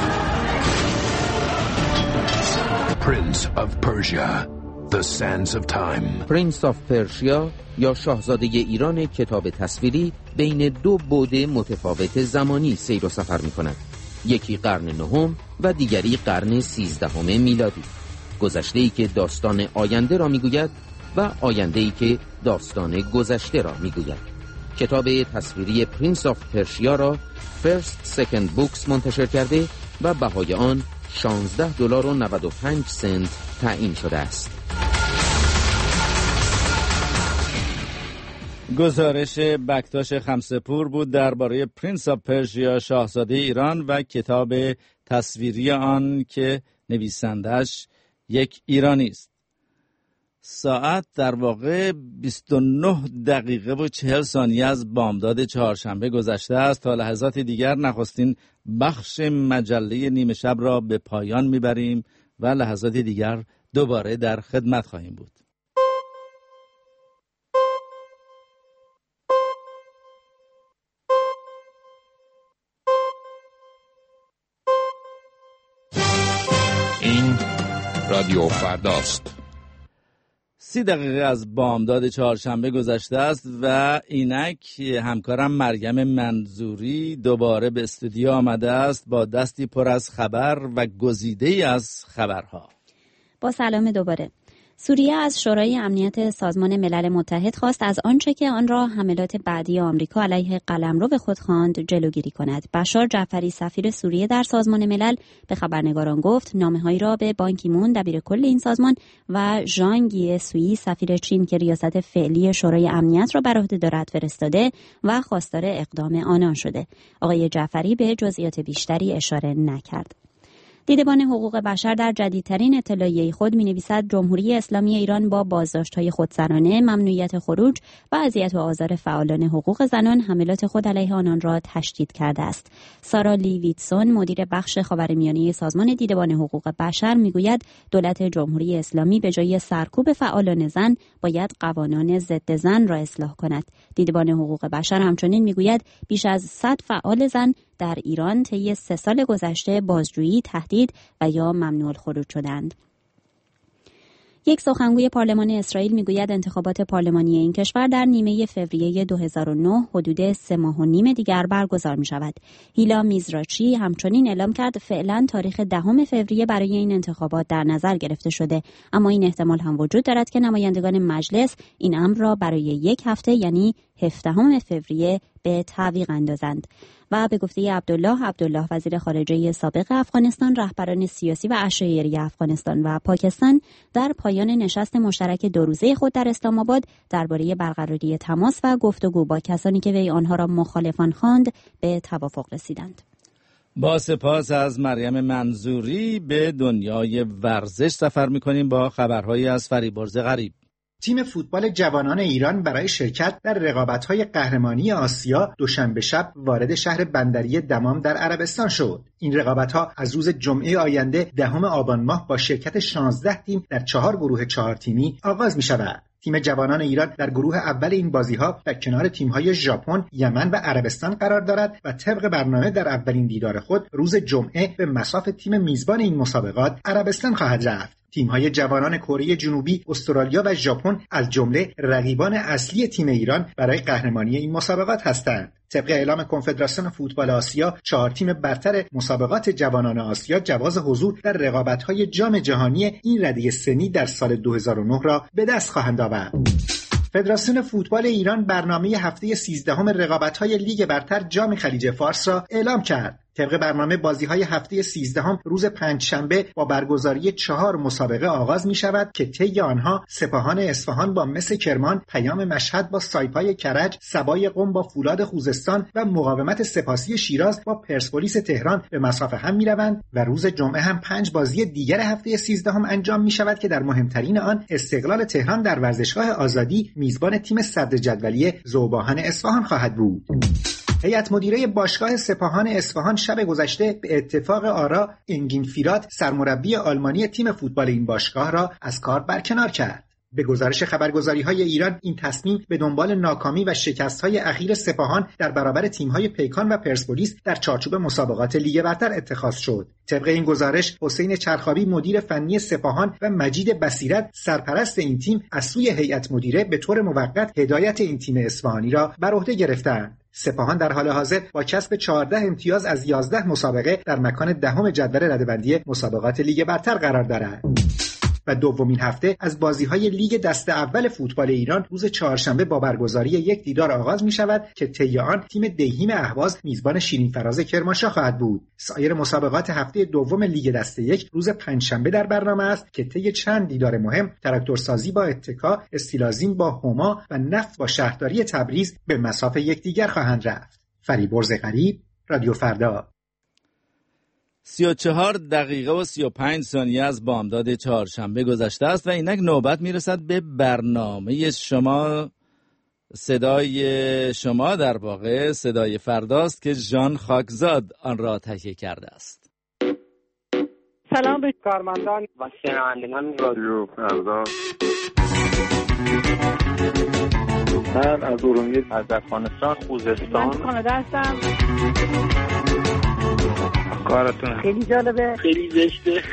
Prince of Persia, The Sands of Time. پرنس آف پرشیا یا شاهزاده ایران کتاب تصویری بین 2 بعد متفاوت زمانی سیر و سفر می‌کند. یکی قرن 9 و دیگری قرن 13 میلادی. گذشته‌ای که داستان آینده را میگوید و آینده‌ای که داستان گذشته را میگوید. کتاب تصویری پرنس آف پرشیا را فرست سکند بوکس منتشر کرده و بهای آن $16.95 تعیین شده است. گزارش بکتاش خمسه‌پور بود درباره پرنس آف پرشیا شاهزاده ایران و کتاب تصویری آن که نویسندش یک ایرانی است. ساعت در واقع 29 دقیقه و 40 ثانیه از بامداد چهارشنبه گذشته است. تا لحظات دیگر نخستین بخش مجله نیمه شب را به پایان میبریم و لحظات دیگر دوباره در خدمت خواهیم بود. این رادیو فرداست. 30 دقیقه از بامداد چهارشنبه گذشته است و اینک همکارم مریم منظوری دوباره به استودیو آمده است با دستی پر از خبر و گزیده‌ای از خبرها. با سلام دوباره. سوریه از شورای امنیت سازمان ملل متحد خواست از آنچه که آن را حملات بعدی آمریکا علیه قلمرو به خود خواند جلوگیری کند. بشار جعفری سفیر سوریه در سازمان ملل به خبرنگاران گفت نامه‌هایی را به بان کی مون دبیرکل این سازمان و ژان گیه سویی سفیر چین که ریاست فعلی شورای امنیت را بر عهده دارد فرستاده و خواستار اقدام آنان شده. آقای جعفری به جزئیات بیشتری اشاره نکرد. دیدبان حقوق بشر در جدیدترین اطلاعیه خود می‌نویسد جمهوری اسلامی ایران با بازداشت‌های خودسرانه، ممنوعیت خروج و اذیت و آزار فعالان حقوق زنان حملات خود علیه آنان را تشدید کرده است. سارا لی ویتسون مدیر بخش خاورمیانه سازمان دیدبان حقوق بشر می‌گوید دولت جمهوری اسلامی به جای سرکوب فعالان زن باید قوانین ضد زن را اصلاح کند. دیدبان حقوق بشر همچنین می‌گوید بیش از 100 فعال زن در ایران طی 3 سال گذشته بازجویی، تهدید و یا ممنوع الخروج شدند. یک سخنگوی پارلمان اسرائیل میگوید انتخابات پارلمانی این کشور در نیمه فوریه 2009 حدود 3 ماه و نیم دیگر برگزار می شود. هیلا میزراچی همچنین اعلام کرد فعلا تاریخ 10 فوریه برای این انتخابات در نظر گرفته شده، اما این احتمال هم وجود دارد که نمایندگان مجلس این امر را برای 1 هفته یعنی 17 فوریه به تعویق اندازند. و به گفته عبدالله وزیر خارجه سابق افغانستان، رهبران سیاسی و اشایری افغانستان و پاکستان در پایان نشست مشترک 2 روزه خود در اسلام آباد درباره برقراری تماس و گفتگو با کسانی که وی آنها را مخالفان خواند به توافق رسیدند. با سپاس از مریم منظوری به دنیای ورزش سفر می‌کنیم با خبرهایی از فریبرز غریب. تیم فوتبال جوانان ایران برای شرکت در رقابت‌های قهرمانی آسیا دوشنبه شب وارد شهر بندری دمام در عربستان شد. این رقابت‌ها از روز جمعه آینده 10 آبان ماه با شرکت 16 تیم در 4 گروه 4 تیمی آغاز می‌شود. تیم جوانان ایران در گروه اول این بازی‌ها در کنار تیم‌های ژاپن، یمن و عربستان قرار دارد و طبق برنامه در اولین دیدار خود روز جمعه به مصاف تیم میزبان این مسابقات عربستان خواهد رفت. تیم‌های جوانان کره جنوبی، استرالیا و ژاپن از جمله رقیبان اصلی تیم ایران برای قهرمانی این مسابقات هستند. طبق اعلام کنفدراسیون فوتبال آسیا، 4 تیم برتر مسابقات جوانان آسیا جواز حضور در رقابت‌های جام جهانی این رده سنی در سال 2009 را به دست خواهند آورد. فدراسیون فوتبال ایران برنامه هفته 13 رقابت‌های لیگ برتر جام خلیج فارس را اعلام کرد. طبق برنامه بازی‌های هفته 13 روز پنجشنبه با برگزاری 4 مسابقه آغاز می‌شود که طی آنها سپاهان اصفهان با مس کرمان، پیام مشهد با سایپای کرج، سبای قم با فولاد خوزستان و مقاومت سپاسی شیراز با پرسپولیس تهران به مصاف هم می‌روند و روز جمعه هم 5 بازی دیگر هفته 13 انجام می‌شود که در مهمترین آن استقلال تهران در ورزشگاه آزادی میزبان تیم صدر جدولی ذوباهن اصفهان خواهد بود. هیئت مدیره باشگاه سپاهان اصفهان شب گذشته به اتفاق آرا انگین فیرات سرمربی آلمانی تیم فوتبال این باشگاه را از کار برکنار کرد. به گزارش خبرگزاری‌های ایران این تصمیم به دنبال ناکامی و شکست‌های اخیر سپاهان در برابر تیم‌های پیکان و پرسپولیس در چارچوب مسابقات لیگ برتر اتخاذ شد. طبق این گزارش حسین چرخابی مدیر فنی سپاهان و مجید بصیرت سرپرست این تیم از سوی هیئت مدیره به طور موقت هدایت این تیم اصفهانی را بر عهده گرفتند. سپاهان در حال حاضر با کسب 14 امتیاز از 11 مسابقه در مکان 10 جدول رده‌بندی مسابقات لیگ برتر قرار دارد. و دومین هفته از بازی‌های لیگ دسته اول فوتبال ایران روز چهارشنبه با برگزاری 1 دیدار آغاز می‌شود که طی آن تیم دهیم اهواز میزبان شیرین فراز کرمانشاه خواهد بود. سایر مسابقات هفته دوم لیگ دسته 1 روز پنجشنبه در برنامه است که طی چند دیدار مهم تراکتورسازی با اتکا، استیلازین با هما و نفت با شهرداری تبریز به مصاف یکدیگر خواهند رفت. فریبرز غریب، رادیو فردا. 34 دقیقه و 35 ثانیه از بامداد چهارشنبه گذشته است و اینک نوبت میرسد به برنامه شما. صدای شما در واقع صدای فرداست که ژان خاکزاد آن را تهیه کرده است. سلام به کارمندان و شنوندگان رادیو فردا. من از ارومیه، از افغانستان، خوزستان، من کانادا هستم. کارتون خیلی جالبه، خیلی زشته.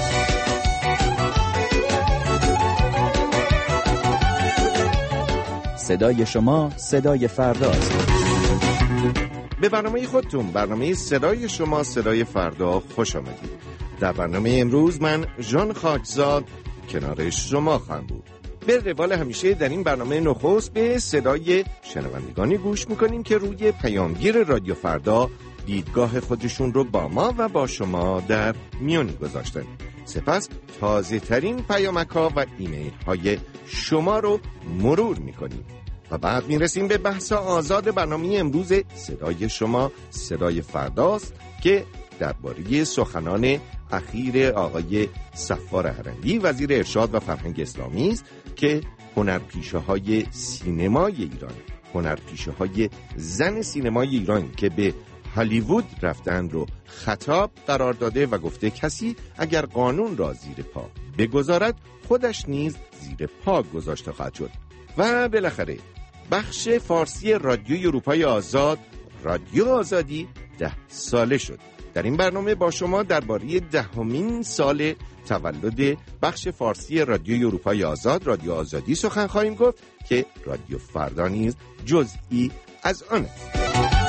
صدای شما صدای فرداست. به برنامه خودتون، برنامه صدای شما صدای فردا خوش آمدید. در برنامه امروز من ژان خاکزاد کنار شما خواهم بود. به روال همیشه در این برنامه نخست به صدای شنوندگانی گوش میکنیم که روی پیامگیر رادیو فردا دیدگاه خودشون رو با ما و با شما در میون گذاشتن. سپس تازه ترین پیامک‌ها و ایمیل های شما رو مرور میکنیم و بعد میرسیم به بحث آزاد برنامه امروز صدای شما صدای فرداست که درباره سخنان اخیر آقای صفار هرندی وزیر ارشاد و فرهنگ اسلامی است که هنرپیشه‌های سینمای ایران، هنرپیشه‌های زن سینمای ایران که به هالیوود رفتن رو خطاب قرار داده و گفته کسی اگر قانون را زیر پا بگذارد خودش نیز زیر پا گذاشته خواهد شد. و بالاخره بخش فارسی رادیوی اروپای آزاد، رادیو آزادی 10 ساله شد. در این برنامه با شما درباره 10مین سال تولد بخش فارسی رادیوی اروپای آزاد، رادیو آزادی سخن خواهیم گفت که رادیو فردا نیز جزئی از آن است.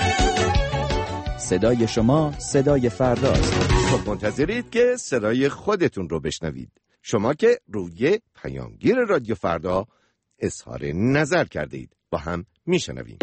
صدای شما صدای فرداست. خب منتظرید که صدای خودتون رو بشنوید. شما که روی پیامگیر رادیو فردا اظهار نظر کرده اید. با هم میشنویم.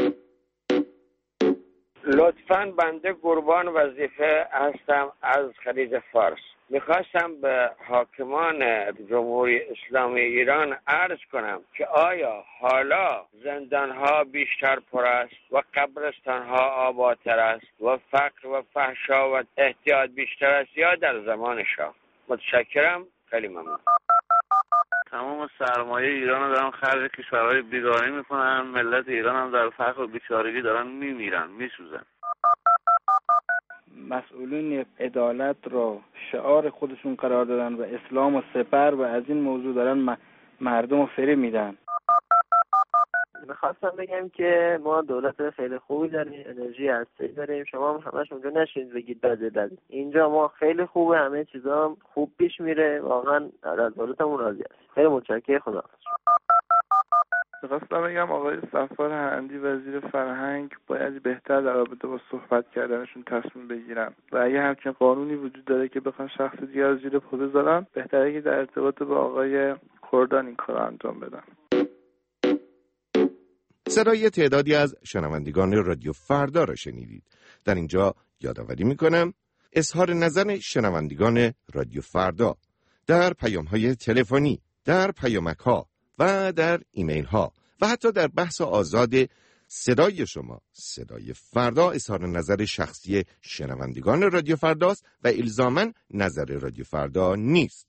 لطفاً بنده قربان وظیفه هستم از خلیج فارس. میخواستم به حاکمان جمهوری اسلامی ایران عرض کنم که آیا حالا زندانها بیشتر پر است و قبرستانها آبادتر است و فقر و فحشا و احتیاط بیشتر است یا در زمان شاه؟ متشکرم، خیلی ممنون. تمام سرمایه ایران رو دارن خرج کشورهای بیگانه میکنن، ملت ایران هم در فقر و بیچارگی دارن میمیرن، میسوزن. مسئولین عدالت رو شعار خودشون قرار دادن و اسلام و سپر و از این موضوع دارن مردم رو فریب میدن. میخواستم بگم که ما دولت خیلی خوبی داریم، انرژی هسته‌ای داریم، شما هم همش اونجا نشینید بگید بده. اینجا ما خیلی خوبه، همه چیزا هم خوب پیش میره، واقعا از دولتمون راضی هستیم. خیلی متشکرم، خدا. میخواستم بگم آقای صفار هرندی وزیر فرهنگ باید بهتر در رابطه با صحبت کردنشون تصمیم بگیرن و اگه همچین قانونی وجود داره که بخوان شخص دیگر رو زیر پا بذارن، بهتره که در ارتباط با آقای کردان این کار انجام بدن. صدای تعدادی از شنوندگان رادیو فردا را شنیدید. در اینجا یادآوری میکنم اظهار نظر شنوندگان رادیو فردا در پیام‌های تلفنی، در پیامک‌ها و در ایمیل‌ها و حتی در بحث آزاد صدای شما صدای فردا اظهار نظر شخصی شنوندگان رادیو فرداست و الزاماً نظر رادیو فردا نیست.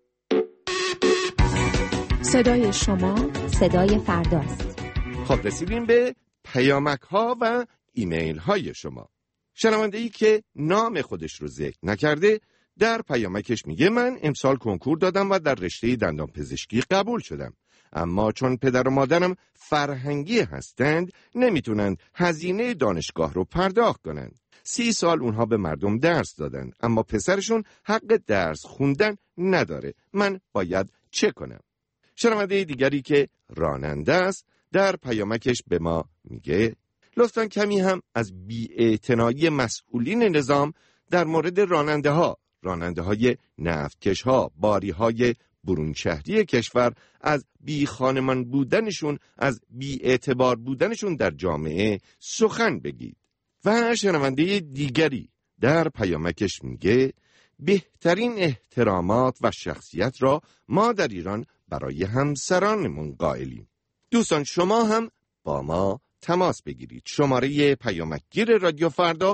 صدای شما صدای فرداست. خب رسیدیم به پیامک‌ها و ایمیل‌های شما. شنونده‌ای که نام خودش رو ذکر نکرده در پیامکش میگه من امسال کنکور دادم و در رشته دندانپزشکی قبول شدم، اما چون پدر و مادرم فرهنگی هستند نمیتونند هزینه دانشگاه رو پرداخت کنند. 30 سال اونها به مردم درس دادن اما پسرشون حق درس خوندن نداره. من باید چه کنم؟ شنونده دیگری که راننده است در پیامکش به ما میگه لطفاً کمی هم از بی‌اعتنایی مسئولین نظام در مورد راننده های نفتکش ها، باری های برون شهری کشور از بی خانمان بودنشون، از بی اعتبار بودنشون در جامعه سخن بگید. و شنونده دیگری در پیامکش میگه بهترین احترامات و شخصیت را ما در ایران برای همسرانمون قائلیم. دوستان شما هم با ما تماس بگیرید. شماره پیامکگیر رادیو فردا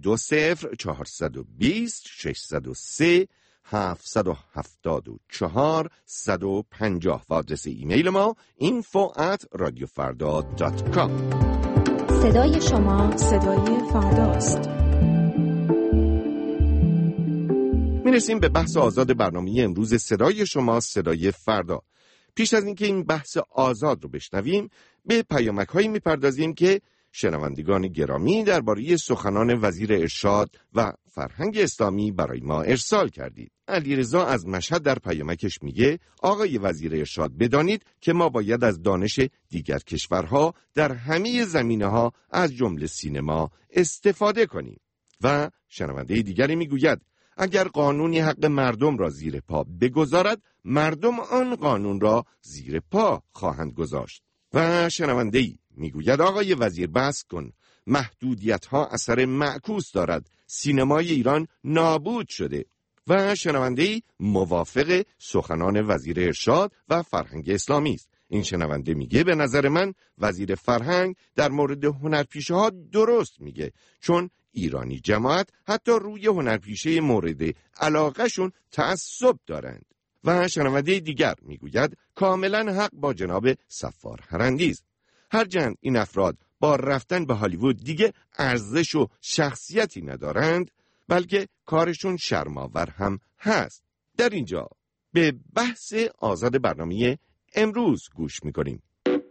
20420 603 774 150 و آدرس ایمیل ما info@radiofarda.com. صدای شما صدای فرداست. میرسیم به بحث آزاد برنامه امروز صدای شما صدای فردا. پیش از اینکه این بحث آزاد رو بشنویم به پیامک هایی میپردازیم که شنوندگان گرامی درباره سخنان وزیر ارشاد و فرهنگ اسلامی برای ما ارسال کردید. علیرضا از مشهد در پیامکش میگه آقای وزیر ارشاد بدانید که ما باید از دانش دیگر کشورها در همه زمینه‌ها از جمله سینما استفاده کنیم. و شنونده دیگری میگوید اگر قانونی حق مردم را زیر پا بگذارد، مردم آن قانون را زیر پا خواهند گذاشت. و شنونده‌ای میگوید آقای وزیر بس کن، محدودیت‌ها اثر معکوس دارد، سینمای ایران نابود شده. و شنونده‌ای موافق سخنان وزیر ارشاد و فرهنگ اسلامی است. این شنونده میگه به نظر من وزیر فرهنگ در مورد هنرپیشه‌ها درست میگه، چون ایرانی جماعت حتی روی هنرپیشه مورد علاقهشون تعصب دارند. و شنونده دیگر میگوید کاملا حق با جناب صفار هرندی است. هرچند این افراد با رفتن به هالیوود دیگه ارزش و شخصیتی ندارند، بلکه کارشون شرم‌آور هم هست. در اینجا به بحث آزاد برنامه امروز گوش میکنیم.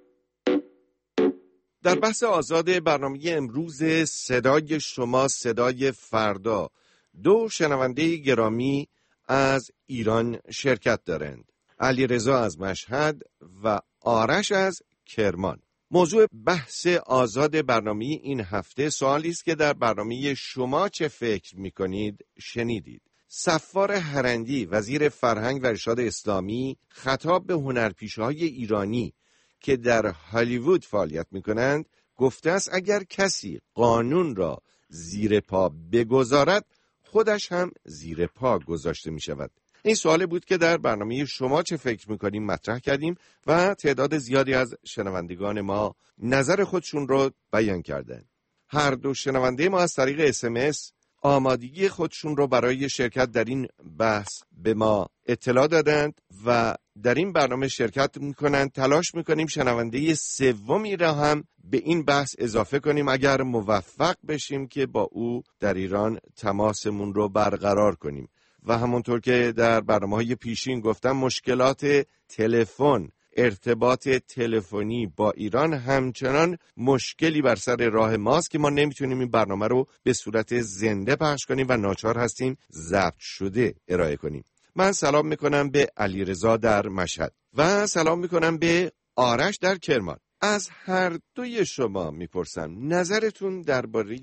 در بحث آزاد برنامه امروز صدای شما صدای فردا، دو شنونده گرامی از ایران شرکت دارند، علیرضا از مشهد و آرش از کرمان. موضوع بحث آزاد برنامه این هفته سوالی است که در برنامه شما چه فکر میکنید شنیدید. صفار هرندی وزیر فرهنگ و ارشاد اسلامی خطاب به هنرپیشه‌های ایرانی که در هالیوود فعالیت میکنند گفته است اگر کسی قانون را زیر پا بگذارد، خودش هم زیر پا گذاشته می شود. این سوالی بود که در برنامه شما چه فکر میکنیم مطرح کردیم و تعداد زیادی از شنوندگان ما نظر خودشون رو بیان کردند. هر دو شنونده ما از طریق SMS آمادگی خودشون رو برای شرکت در این بحث به ما اطلاع دادند و در این برنامه شرکت میکنند. تلاش میکنیم شنونده سومی را هم به این بحث اضافه کنیم اگر موفق بشیم که با او در ایران تماسمون رو برقرار کنیم. و همونطور که در برنامه‌های پیشین گفتم مشکلات تلفن، ارتباط تلفنی با ایران همچنان مشکلی بر سر راه ماست که ما نمیتونیم این برنامه رو به صورت زنده پخش کنیم و ناچار هستیم ضبط شده ارائه کنیم. من سلام میکنم به علیرضا در مشهد و سلام میکنم به آرش در کرمان. از هر دوی شما میپرسم نظرتون درباره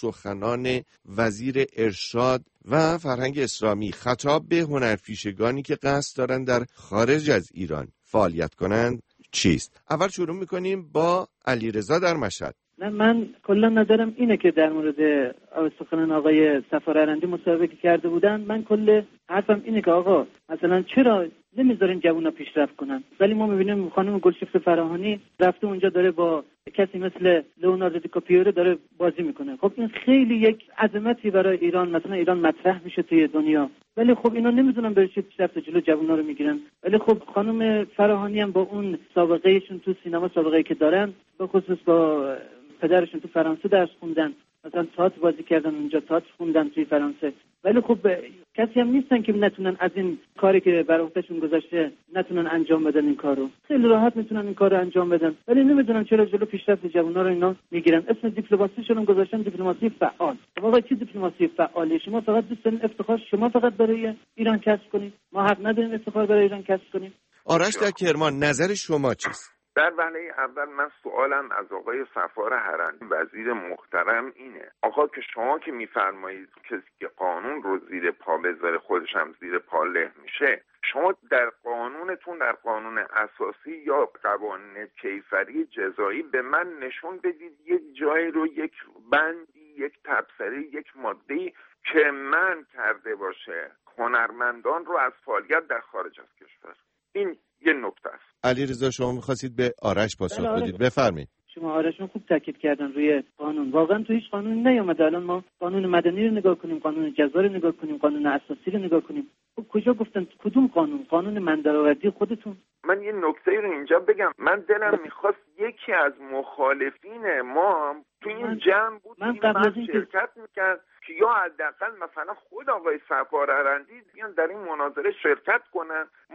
سخنان وزیر ارشاد و فرهنگ اسلامی خطاب به هنرپیشگانی که قصد دارن در خارج از ایران فعالیت کنند چیست؟ اول شروع میکنیم با علیرضا در مشهد. نه، من کلا نظرم اینه که در مورد سخنان آقای صفار هرندی مصاحبه کرده بودن، من کل حرفم اینه که آقا مثلا چرا نمیذارین جوونا پیشرفت کنن؟ ولی ما میبینیم خانم گلشفت فراهانی رفته اونجا داره با کسی مثل لئوناردو دیکاپریو داره بازی میکنه. خب این خیلی یک عظمتی برای ایران، مثلا ایران مطرح میشه توی دنیا، ولی خب اینا نمیدونن برای چه پیشرفت جلو جوونا رو میگیرن. ولی خب خانم فراهانی هم با اون سابقه‌شون تو سینما، سابقه‌ای که دارن، به خصوص با پدرشون تو فرانسه درس خوندن، مثلا تئاتر بازی کردن اونجا، تئاتر خوندن توی فرانسه، ولی خب کسی هم نیستن که نتونن از این کاری که بر عهدهشون گذاشته نتونن انجام بدن. این کارو خیلی راحت میتونن این کارو انجام بدن، ولی نمیدونن چرا جلو پیشرفت جوونا رو اینا میگیرن. اسم دیپلماسیشون گذاشتن دیپلماسی فعال. واقعا چه دیپلماسی فعالی؟ شما فقط دوست دارین افتخار شما فقط برای ایران کسب کنید، ما حق نداریم افتخار برای ایران کسب کنیم. آرش در کرمان، نظر شما چیست؟ در وهله اول من سوالم از آقای صفار هرندی وزیر محترم اینه، آقا که شما که میفرمایید کسی که قانون رو زیر پا بذاره خودش هم زیر پا له میشه، شما در قانونتون، در قانون اساسی یا قوانین کیفری جزایی به من نشون بدید یک جایی رو، یک بندی، یک تبصره، یک ماده‌ای که من کرده باشه هنرمندان رو از فعالیت در خارج از کشور. این یه نکته است. علیرضا شما می‌خواستید به آرش پاسخ بدید، بفرمایید. شما آرشون خوب تاکید کردن روی قانون. واقعا تو هیچ قانونی نیومده. الان ما قانون مدنی رو نگاه کنیم، قانون جزا رو نگاه کنیم، قانون اساسی رو نگاه کنیم. خب کجا گفتن کدوم قانون؟ قانون من درآوردی خودتون. من یه نکته رو اینجا بگم. من دلم میخواست یکی از مخالفین ما تو این جمع بود، من قبل از این شرکت میکرد که یا حداقل مثلا خود آقای صفار هرندی بیان در این مناظره شرکت کنن،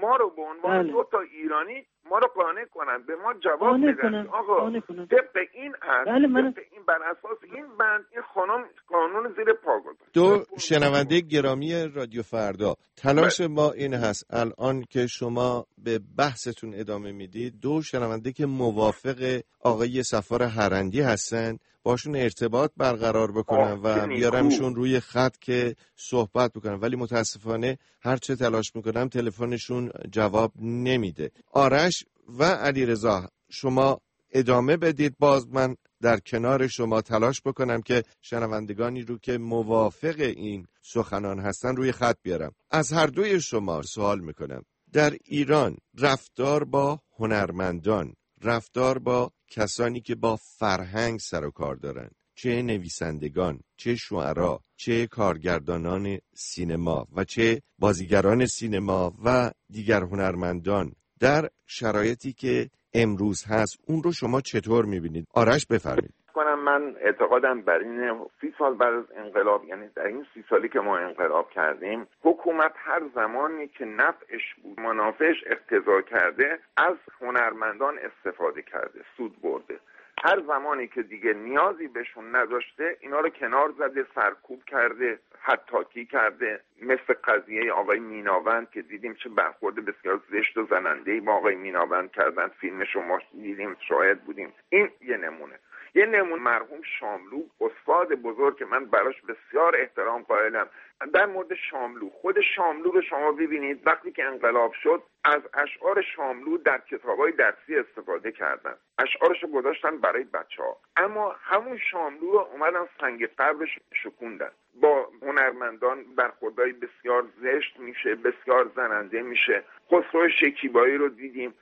ما رو به عنوان 2 تا ایرانی ما رو قانع کنن، به ما جواب بدن آقا طبق این طبق این بر اساس این بند این خانم قانون زیر پا گذاشت. دو شنونده گرامی رادیو فردا، تلاش ما این هست الان که شما به بحثتون ادامه میدید، 2 شنونده که موافق آقای صفار هرندی هستن باشون ارتباط برقرار بکنم و بیارمشون روی خط که صحبت بکنم، ولی متاسفانه هر چه تلاش میکنم تلفنشون جواب نمیده. آرش و علیرضا شما ادامه بدید، باز من در کنار شما تلاش بکنم که شنوندگانی رو که موافق این سخنان هستن روی خط بیارم. از هر دوی شما سوال میکنم، در ایران رفتار با هنرمندان، رفتار با کسانی که با فرهنگ سر و کار دارن، چه نویسندگان، چه شعرا، چه کارگردانان سینما و چه بازیگران سینما و دیگر هنرمندان، در شرایطی که امروز هست اون رو شما چطور میبینید؟ آرش بفرمایید. من اعتقادم بر این 30 سال بعد از انقلاب، یعنی در این 30 سالی که ما انقلاب کردیم، حکومت هر زمانی که نفعش بود، منافعش اقتضا کرده، از هنرمندان استفاده کرده، سود برده. هر زمانی که دیگه نیازی بهشون نداشته اینا رو کنار زده، سرکوب کرده، حطاکی کرده. مثل قضیه آقای میناوند که دیدیم چه برخورد بسیار زشت و زننده‌ای با آقای میناوند کردن، فیلمشو ما دیدیم، شاهد بودیم. این یه نمونه. یه نمونه مرحوم شاملو، استاد بزرگ که من براش بسیار احترام قائلم. در مورد شاملو، خود شاملو رو شما ببینید وقتی که انقلاب شد از اشعار شاملو در کتاب‌های درسی استفاده کردن، اشعارشو گذاشتن برای بچه‌ها، اما همون شاملو رو اومدن سنگ قبرش شکوندن. با هنرمندان برخوردهای بسیار زشت میشه، بسیار زننده میشه. خسرو شکیبایی رو دیدیم.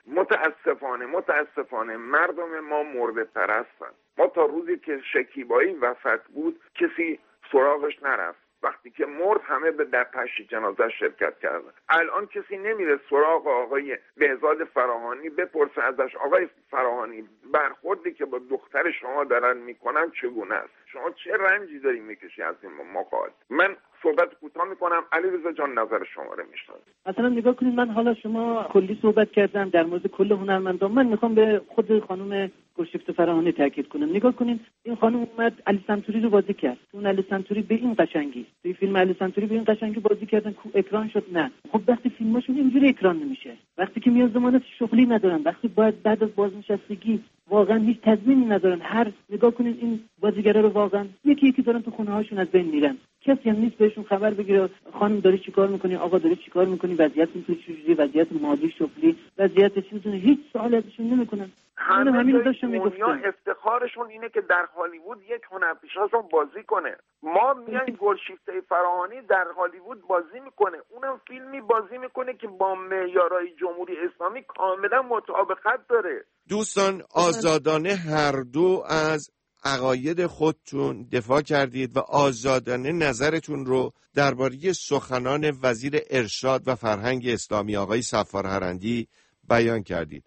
متاسفانه مردم ما مرده پرستن. ما تا روزی که شکیبایی وفات بود کسی سراغش نرفت. وقتی که مرد همه به در تشییع جنازه شرکت کردن. الان کسی نمیره سراغ آقای بهزاد فراهانی بپرسه ازش آقای فراهانی برخوردی که با دختر شما دارن میکنن چگونه است؟ شما چه رنجی داری میکشی از این مقال؟ من صحبت کوتاه میکنم. علیرضا جان نظر شما رو میشنوم. مثلا نگاه کنید، من حالا شما کلی صحبت کردم در مورد کل هنرمندان، من میخوام به خود خانم گلشیفته فراهانی تاکید کنم. نگاه کنید این خانم اومد علی سنتوری رو بازی کرد. اون علی سنتوری به این قشنگی، توی فیلم علی سنتوری به این قشنگی بازی کردن که اکران شد. نه خب وقتی فیلماشون اینجوری اکران نمیشه، وقتی که میاد ضمانت شغلی ندارن، وقتی باید بعد از بازنشستگی واقعا هیچ تضمینی ندارن، هر نگاه کنید این بازیگرا رو واقعا یکی دارن تو خونه هاشون از بین میرن، کسی هم نیست بهشون خبر بگیره خانم داری چیکار میکنی، آقا داری چیکار میکنی، وضعیتتون چجوریه، وضعیت مالی شغلی، وضعیت چیزتون، هیچ سوالی ازشون نمیکنن. همین رو داشتم میگفتم. افتخارشون اینه که در هالیوود یک هنرپیشه‌شون بازی کنه. ما میایم گلشیفته فراهانی در هالیوود بازی میکنه، اونم فیلمی بازی میکنه که با معیارهای جمهوری اسلامی کاملا مطابقت داره. دوستان آزادانه هر دو از عقاید خودتون دفاع کردید و آزادانه نظرتون رو درباره سخنان وزیر ارشاد و فرهنگ اسلامی آقای صفار هرندی بیان کردید.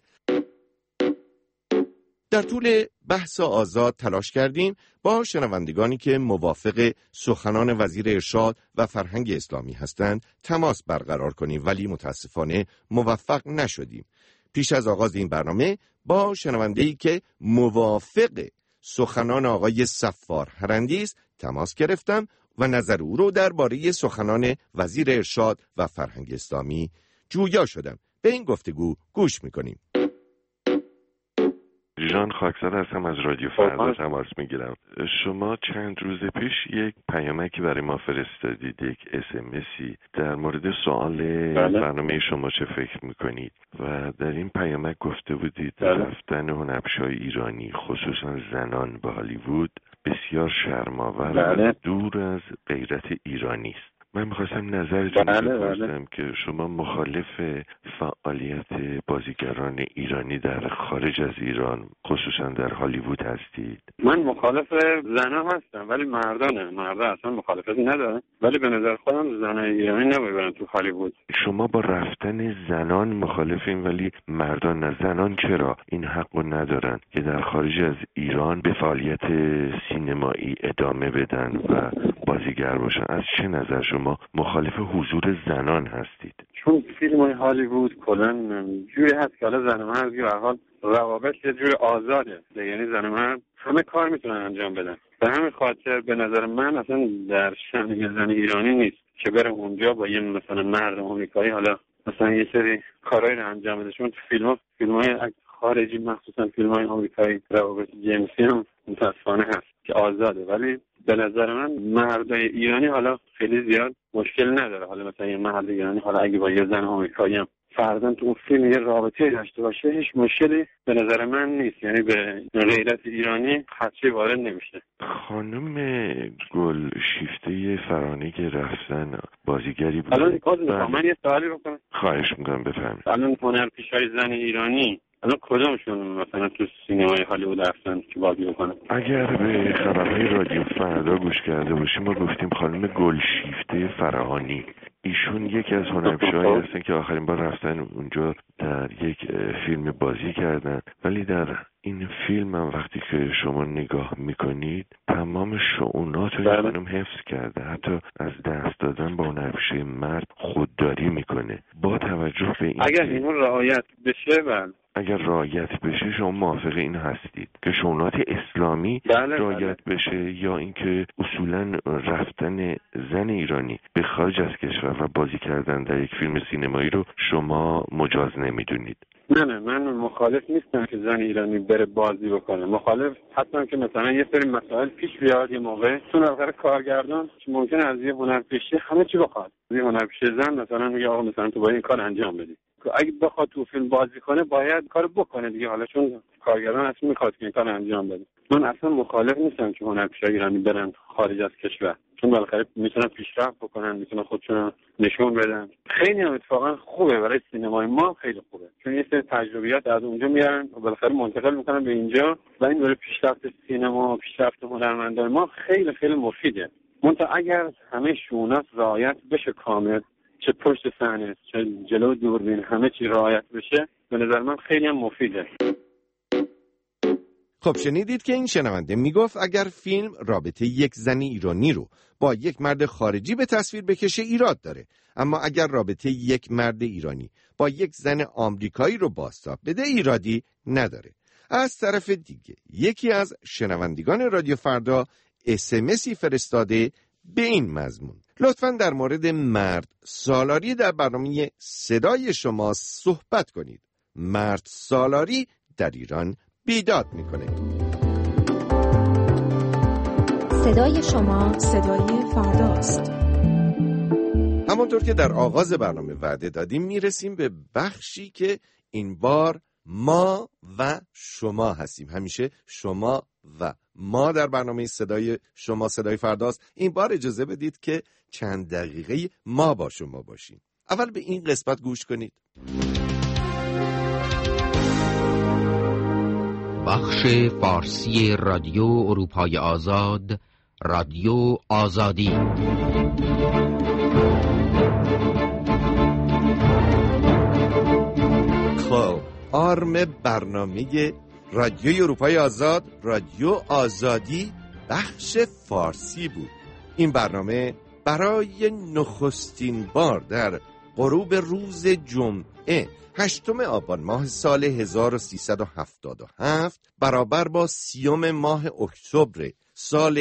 در طول بحث آزاد تلاش کردیم با شنوندگانی که موافق سخنان وزیر ارشاد و فرهنگ اسلامی هستند تماس برقرار کنیم، ولی متاسفانه موفق نشدیم. پیش از آغاز این برنامه با شنونده‌ای که موافق سخنان آقای صفار هرندی است تماس گرفتم و نظر او رو درباره سخنان وزیر ارشاد و فرهنگ اسلامی جویا شدم. به این گفتگو گوش میکنیم. جان خاکزاده هستم، از رادیو فردا تماس میگیرم. شما چند روز پیش یک پیامکی برای ما فرستادید، یک اسمسی در مورد سوال برنامه شما چه فکر میکنید و در این پیامک گفته بودید رفتن هنرپیشه‌های ایرانی خصوصا زنان به هالیوود بسیار شرم‌آور و دور از غیرت ایرانی است. من می‌خواستم نظرتون رو بپرسم که شما مخالف فعالیت بازیگران ایرانی در خارج از ایران خصوصا در هالیوود هستید؟ من مخالف زنان هستم ولی مردا اصلا مخالفتی ندارن، ولی به نظر خودم زنان ایرانی نباید برن تو هالیوود. شما با رفتن زنان مخالفین ولی مردان نه. زنان چرا این حقو ندارن که در خارج از ایران به فعالیت سینمایی ادامه بدن و بازیگر باشن؟ از چه نظر شما مخالف حضور زنان هستید؟ چون فیلم‌های هالیوود کلاً جوری هست که حالا زن و مرد به هر حال روابط یه جور آزاده، یعنی زن و مرد همه کار میتونن انجام بدن. به همین خاطر به نظر من اصلا در شأن یه زن ایرانی نیست که بره اونجا با یه مثلا مرد آمریکایی حالا مثلا یه سری کارایی رو انجام بده. چون فیلم‌های خارجی مخصوصا فیلم‌های آمریکایی روابط جنسی هم متأسفانه هست که آزاده، ولی به نظر من مردای ایرانی حالا خیلی زیاد مشکل نداره. حالا مثلا یه مرد ایرانی حالا اگه با یه زن آمریکایی هم فرضاً تو اون فیلم یه رابطه داشته باشه هیچ مشکلی به نظر من نیست، یعنی به غیرت ایرانی خدشه وارد نمیشه. خانم گل شیفته فرانی که رفتن بازیگری بود. الان من یه سوالی بکنم. خواهش میکنم بفرمایید. الان هنرپیشه‌های زن ایرانی الان کدامشون مثلا تو سینمای هالیوود رفتن که بازی بکنن؟ اگر به خبرهای رادیو فردا گوش کرده باشیم ما گفتیم خانم گلشیفته فرهانی، ایشون یکی از هنرپیشه‌هایی هستن که آخرین بار رفتن اونجا در یک فیلم بازی کردن، ولی در این فیلم هم وقتی که شما نگاه میکنید تمام شؤونات رو خانم حفظ کرده، حتی از دست دادن با هنرپیشه مرد خودداری میکنه. با توجه به این اگر اینو رعایت بشه اگر رعایت بشه شما موافق این هستید که شؤونات اسلامی رعایت بشه یا اینکه اصولا رفتن زن ایرانی به خارج از کشور و بازی کردن در یک فیلم سینمایی رو شما مجاز نمیدونید؟ نه من مخالف نیستم که زن ایرانی بره بازی بکنه، مخالف هستم که مثلا یه سری مسائل پیش بیاد یه موقع، چون آخر کارگردان ممکنه از یه هنرپیشه همه چی بخواد. یه هنرپیشه زن مثلا میگه آقا مثلا تو باید این کار انجام بدی، اگه بخواد تو فیلم بازی کنه باید کارو بکنه دیگه، حالا چون کارگردان اصلا میخواد که این کار انجام بده. من اصلا مخالف نیستم که هنرپیشه ایرانی برن خارج از کشور، چون بالاخره میتونن پیشرفت بکنن، میتونن خودشون نشون بدن. خیلی هم اتفاقا خوبه برای سینمای ما، خیلی خوبه، چون یه سری تجربیات از اونجا میارن و بالاخره منتقل میکنن به اینجا و این برای پیشرفت سینما و پیشرفت هنرمندان ما خیلی خیلی مفیده. منتها اگر همه شؤونات رعایت بشه کامل، چه پشت صحنه چه جلو دوربین همه چی رعایت بشه، به نظر من خیلی هم مفیده. خب شنیدید که این شنونده میگفت اگر فیلم رابطه یک زن ایرانی رو با یک مرد خارجی به تصویر بکشه ایراد داره، اما اگر رابطه یک مرد ایرانی با یک زن آمریکایی رو بازتاب بده ایرادی نداره. از طرف دیگه یکی از شنوندگان رادیو فردا اسمسی فرستاده به این مضمون: لطفاً در مورد مرد سالاری در برنامه صدای شما صحبت کنید. مرد سالاری در ایران بیداد میکنه. صدای شما صدای فرداست. همونطور که در آغاز برنامه وعده دادیم میرسیم به بخشی که این بار ما و شما هستیم. همیشه شما و ما در برنامه صدای شما صدای فرداست. این بار اجازه بدید که چند دقیقه ما با شما باشیم. اول به این قسمت گوش کنید. بخش فارسی رادیو اروپای آزاد، رادیو آزادی. خب آرم برنامه رادیوی اروپای آزاد، رادیو آزادی، بخش فارسی بود. این برنامه برای نخستین بار در غروب روز جمعه 8 آبان ماه سال 1377 برابر با 30 ماه اکتبر سال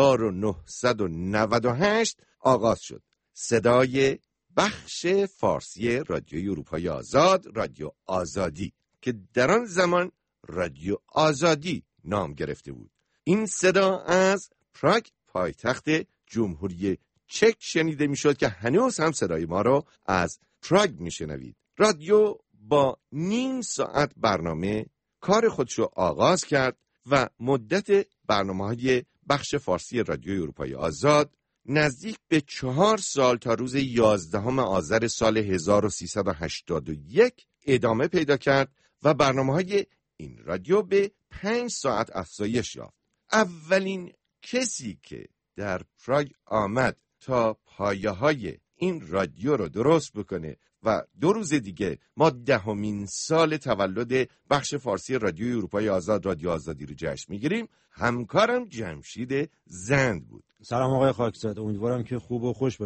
1998 آغاز شد. صدای بخش فارسی رادیوی اروپای آزاد، رادیو آزادی، که در آن زمان رادیو آزادی نام گرفته بود. این صدا از پراگ، پایتخت جمهوری چک شنیده میشد که هنوز هم صدای ما رو از پراگ میشنوید. رادیو با نیم ساعت برنامه کار خودشو آغاز کرد و مدت برنامه‌های بخش فارسی رادیوی اروپای آزاد نزدیک به 4 سال تا روز 11 آذر سال 1381 ادامه پیدا کرد و برنامه‌های این رادیو به 5 ساعت افزایش یافت. اولین کسی که در پراگ آمد تا پایه‌های این رادیو رو درست بکنه و 2 روز دیگه ما 10مین سال تولد بخش فارسی رادیوی اروپای آزاد، رادیو آزادی رو جشن میگیریم، همکارم جمشید زند بود. سلام آقای خاکزاده، امیدوارم که خوب و خوش باشید.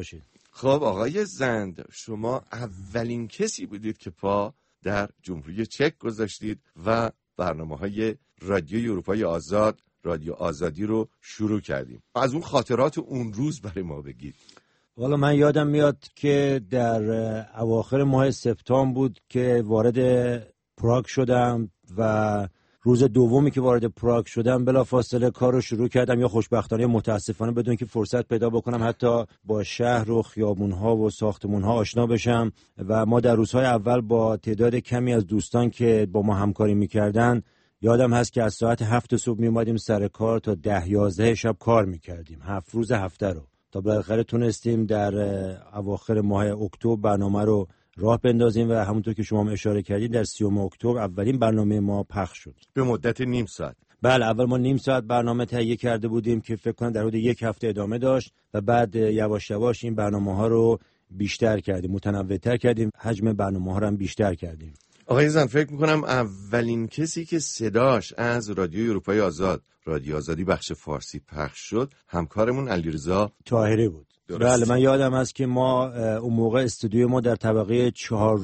خب آقای زند، شما اولین کسی بودید که پا در جمهوری چک گذاشتید و برنامه‌های رادیوی اروپای آزاد، رادیو آزادی رو شروع کردیم. از اون خاطرات اون روز برای ما بگید. والا من یادم میاد که در اواخر ماه سپتامبر بود که وارد پراگ شدم و روز دومی که وارد پراگ شدم بلافاصله کار رو شروع کردم، یا خوشبختانه متاسفانه بدون که فرصت پیدا بکنم حتی با شهر و خیابون‌ها و ساختمون‌ها آشنا بشم. و ما در روزهای اول با تعداد کمی از دوستان که با ما همکاری می‌کردن، یادم هست که از ساعت 7 صبح می‌اومدیم سر کار تا 10-11 شب کار می‌کردیم، 7 روز هفته رو، تا بالاخره تونستیم در اواخر ماه اکتبر برنامه رو راه بندازیم و همونطور که شما هم اشاره کردید در 30 اکتبر اولین برنامه ما پخش شد به مدت نیم ساعت. بله، اول ما نیم ساعت برنامه تهیه کرده بودیم که فکر کنم در حدود 1 هفته ادامه داشت و بعد یواش یواش این برنامه‌ها رو بیشتر کردیم، متنوع‌تر کردیم، حجم برنامه‌ها رو هم بیشتر کردیم. آقای زن، فکر میکنم اولین کسی که صداش از رادیوی اروپای آزاد، رادیو آزادی بخش فارسی پخش شد، همکارمون علیرضا طاهری بود. درست. بله، من یادم هست که ما اون موقع استودیو ما در طبقه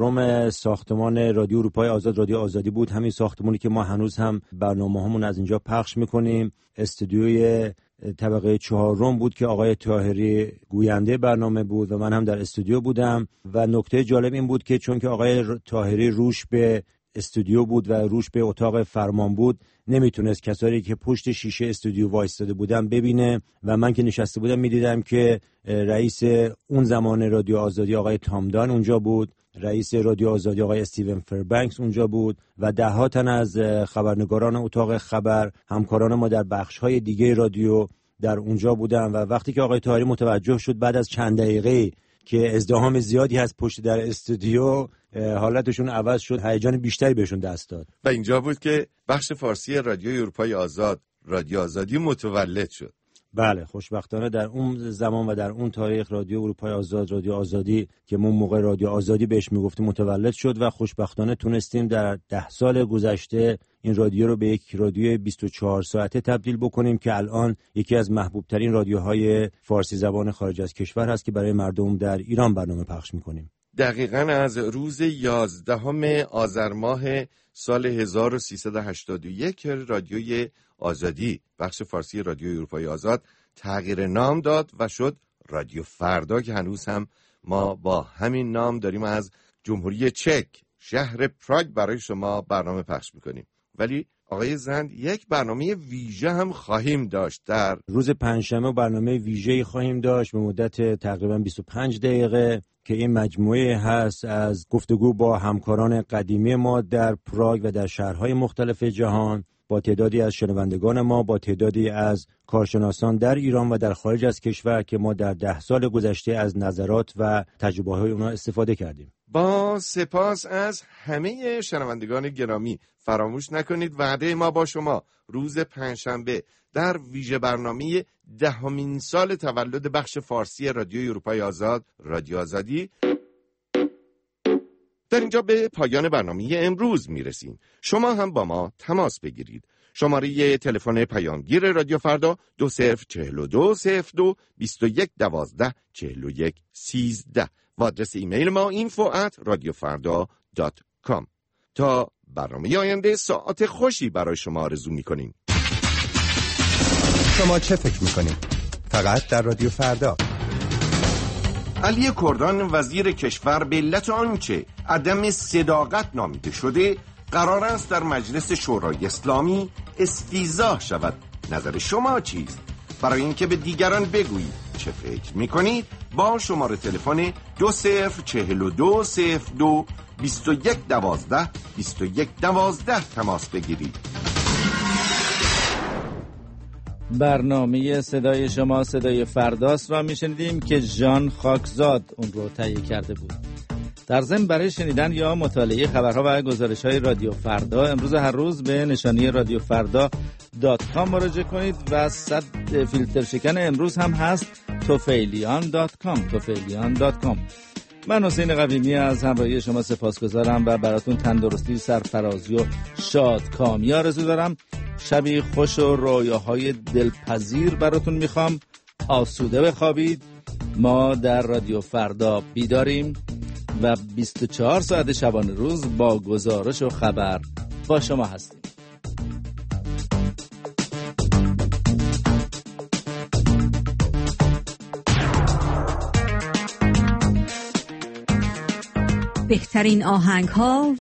4 ساختمان رادیو اروپای آزاد، رادیو آزادی بود، همین ساختمانی که ما هنوز هم برنامه‌هامون از اینجا پخش میکنیم. استودیوی طبقه 4 بود که آقای طاهری گوینده برنامه بود و من هم در استودیو بودم. و نکته جالب این بود که چون که آقای طاهری روش به استودیو بود و روش به اتاق فرمان بود، نمیتونست کسایی که پشت شیشه استودیو وایستاده بودن ببینه و من که نشسته بودم میدیدم که رئیس اون زمان رادیو آزادی آقای تامدان اونجا بود، رئیس رادیو آزادی آقای استیون فربنکس اونجا بود و 10 تن از خبرنگاران اتاق خبر، همکاران ما در بخش‌های دیگه رادیو در اونجا بودن. و وقتی که آقای طاهری متوجه شد بعد از چند دقیقه که ازدحام زیادی هست پشت در استودیو، حالتشون عوض شد، هیجان بیشتری بهشون دست داد. و اینجا بود که بخش فارسی رادیوی اروپای آزاد، رادیو آزادی متولد شد. بله، خوشبختانه در اون زمان و در اون تاریخ رادیو اروپای آزاد، رادیو آزادی که ما موقع رادیو آزادی بهش میگفتیم متولد شد و خوشبختانه تونستیم در 10 سال گذشته این رادیو رو به یک رادیو 24 ساعته تبدیل بکنیم که الان یکی از محبوب ترین رادیوهای فارسی زبان خارج از کشور هست که برای مردم در ایران برنامه پخش میکنیم. دقیقاً از روز 11 آذر ماه سال 1381 رادیوی آزادی، بخش فارسی رادیوی اروپای آزاد، تغییر نام داد و شد رادیو فردا که هنوز هم ما با همین نام داریم از جمهوری چک، شهر پراگ، برای شما برنامه پخش میکنیم. ولی آقای زند، یک برنامه ویژه هم خواهیم داشت. در روز پنجشنبه برنامه ویژه‌ای خواهیم داشت به مدت تقریبا 25 دقیقه که این مجموعه هست از گفتگو با همکاران قدیمی ما در پراگ و در شهرهای مختلف جهان، با تعدادی از شنوندگان ما، با تعدادی از کارشناسان در ایران و در خارج از کشور که ما در 10 سال گذشته از نظرات و تجربه‌های اونا استفاده کردیم. با سپاس از همه شنوندگان گرامی، فراموش نکنید وعده ما با شما روز پنجشنبه در ویژه برنامه 10مین سال تولد بخش فارسی رادیوی اروپای آزاد، رادیو آزادی، در اینجا به پایان برنامه امروز میرسیم. شما هم با ما تماس بگیرید. شماره تلفن پیامگیر رادیو فردا 204202 2112 4113 و آدرس ایمیل ما info@radiofarda.com. تا برنامه آینده ساعت خوشی برای شما آرزو می‌کنیم. شما چه فکر می‌کنید؟ فقط در رادیو فردا. علی کردان وزیر کشور به علت آنچه عدم صداقت نامیده شده قرار است در مجلس شورای اسلامی استیضاح شود. نظر شما چیست؟ برای اینکه به دیگران بگویید چه فکر میکنید با شماره تلفن 204202 2112 2112 تماس بگیرید. برنامه صدای شما صدای فرداست را میشنیدیم که ژان خاکزاد اون رو تهیه کرده بود. در ضمن برای شنیدن یا مطالعه خبرها و گزارش‌های رادیو فردا امروز هر روز به نشانی radiofarda.com مراجعه کنید و صد فیلتر شکن امروز هم هست tofelion.com. من حسین قویمی از همراهی شما سپاسگزارم و براتون تندرستی، سرفرازی و شادکامی آرزو دارم. شبی خوش و رویاهای دلپذیر براتون میخوام. آسوده بخوابید. ما در رادیو فردا بیداریم و 24 ساعت شبانه روز با گزارش و خبر با شما هستیم. بهترین آهنگ‌ها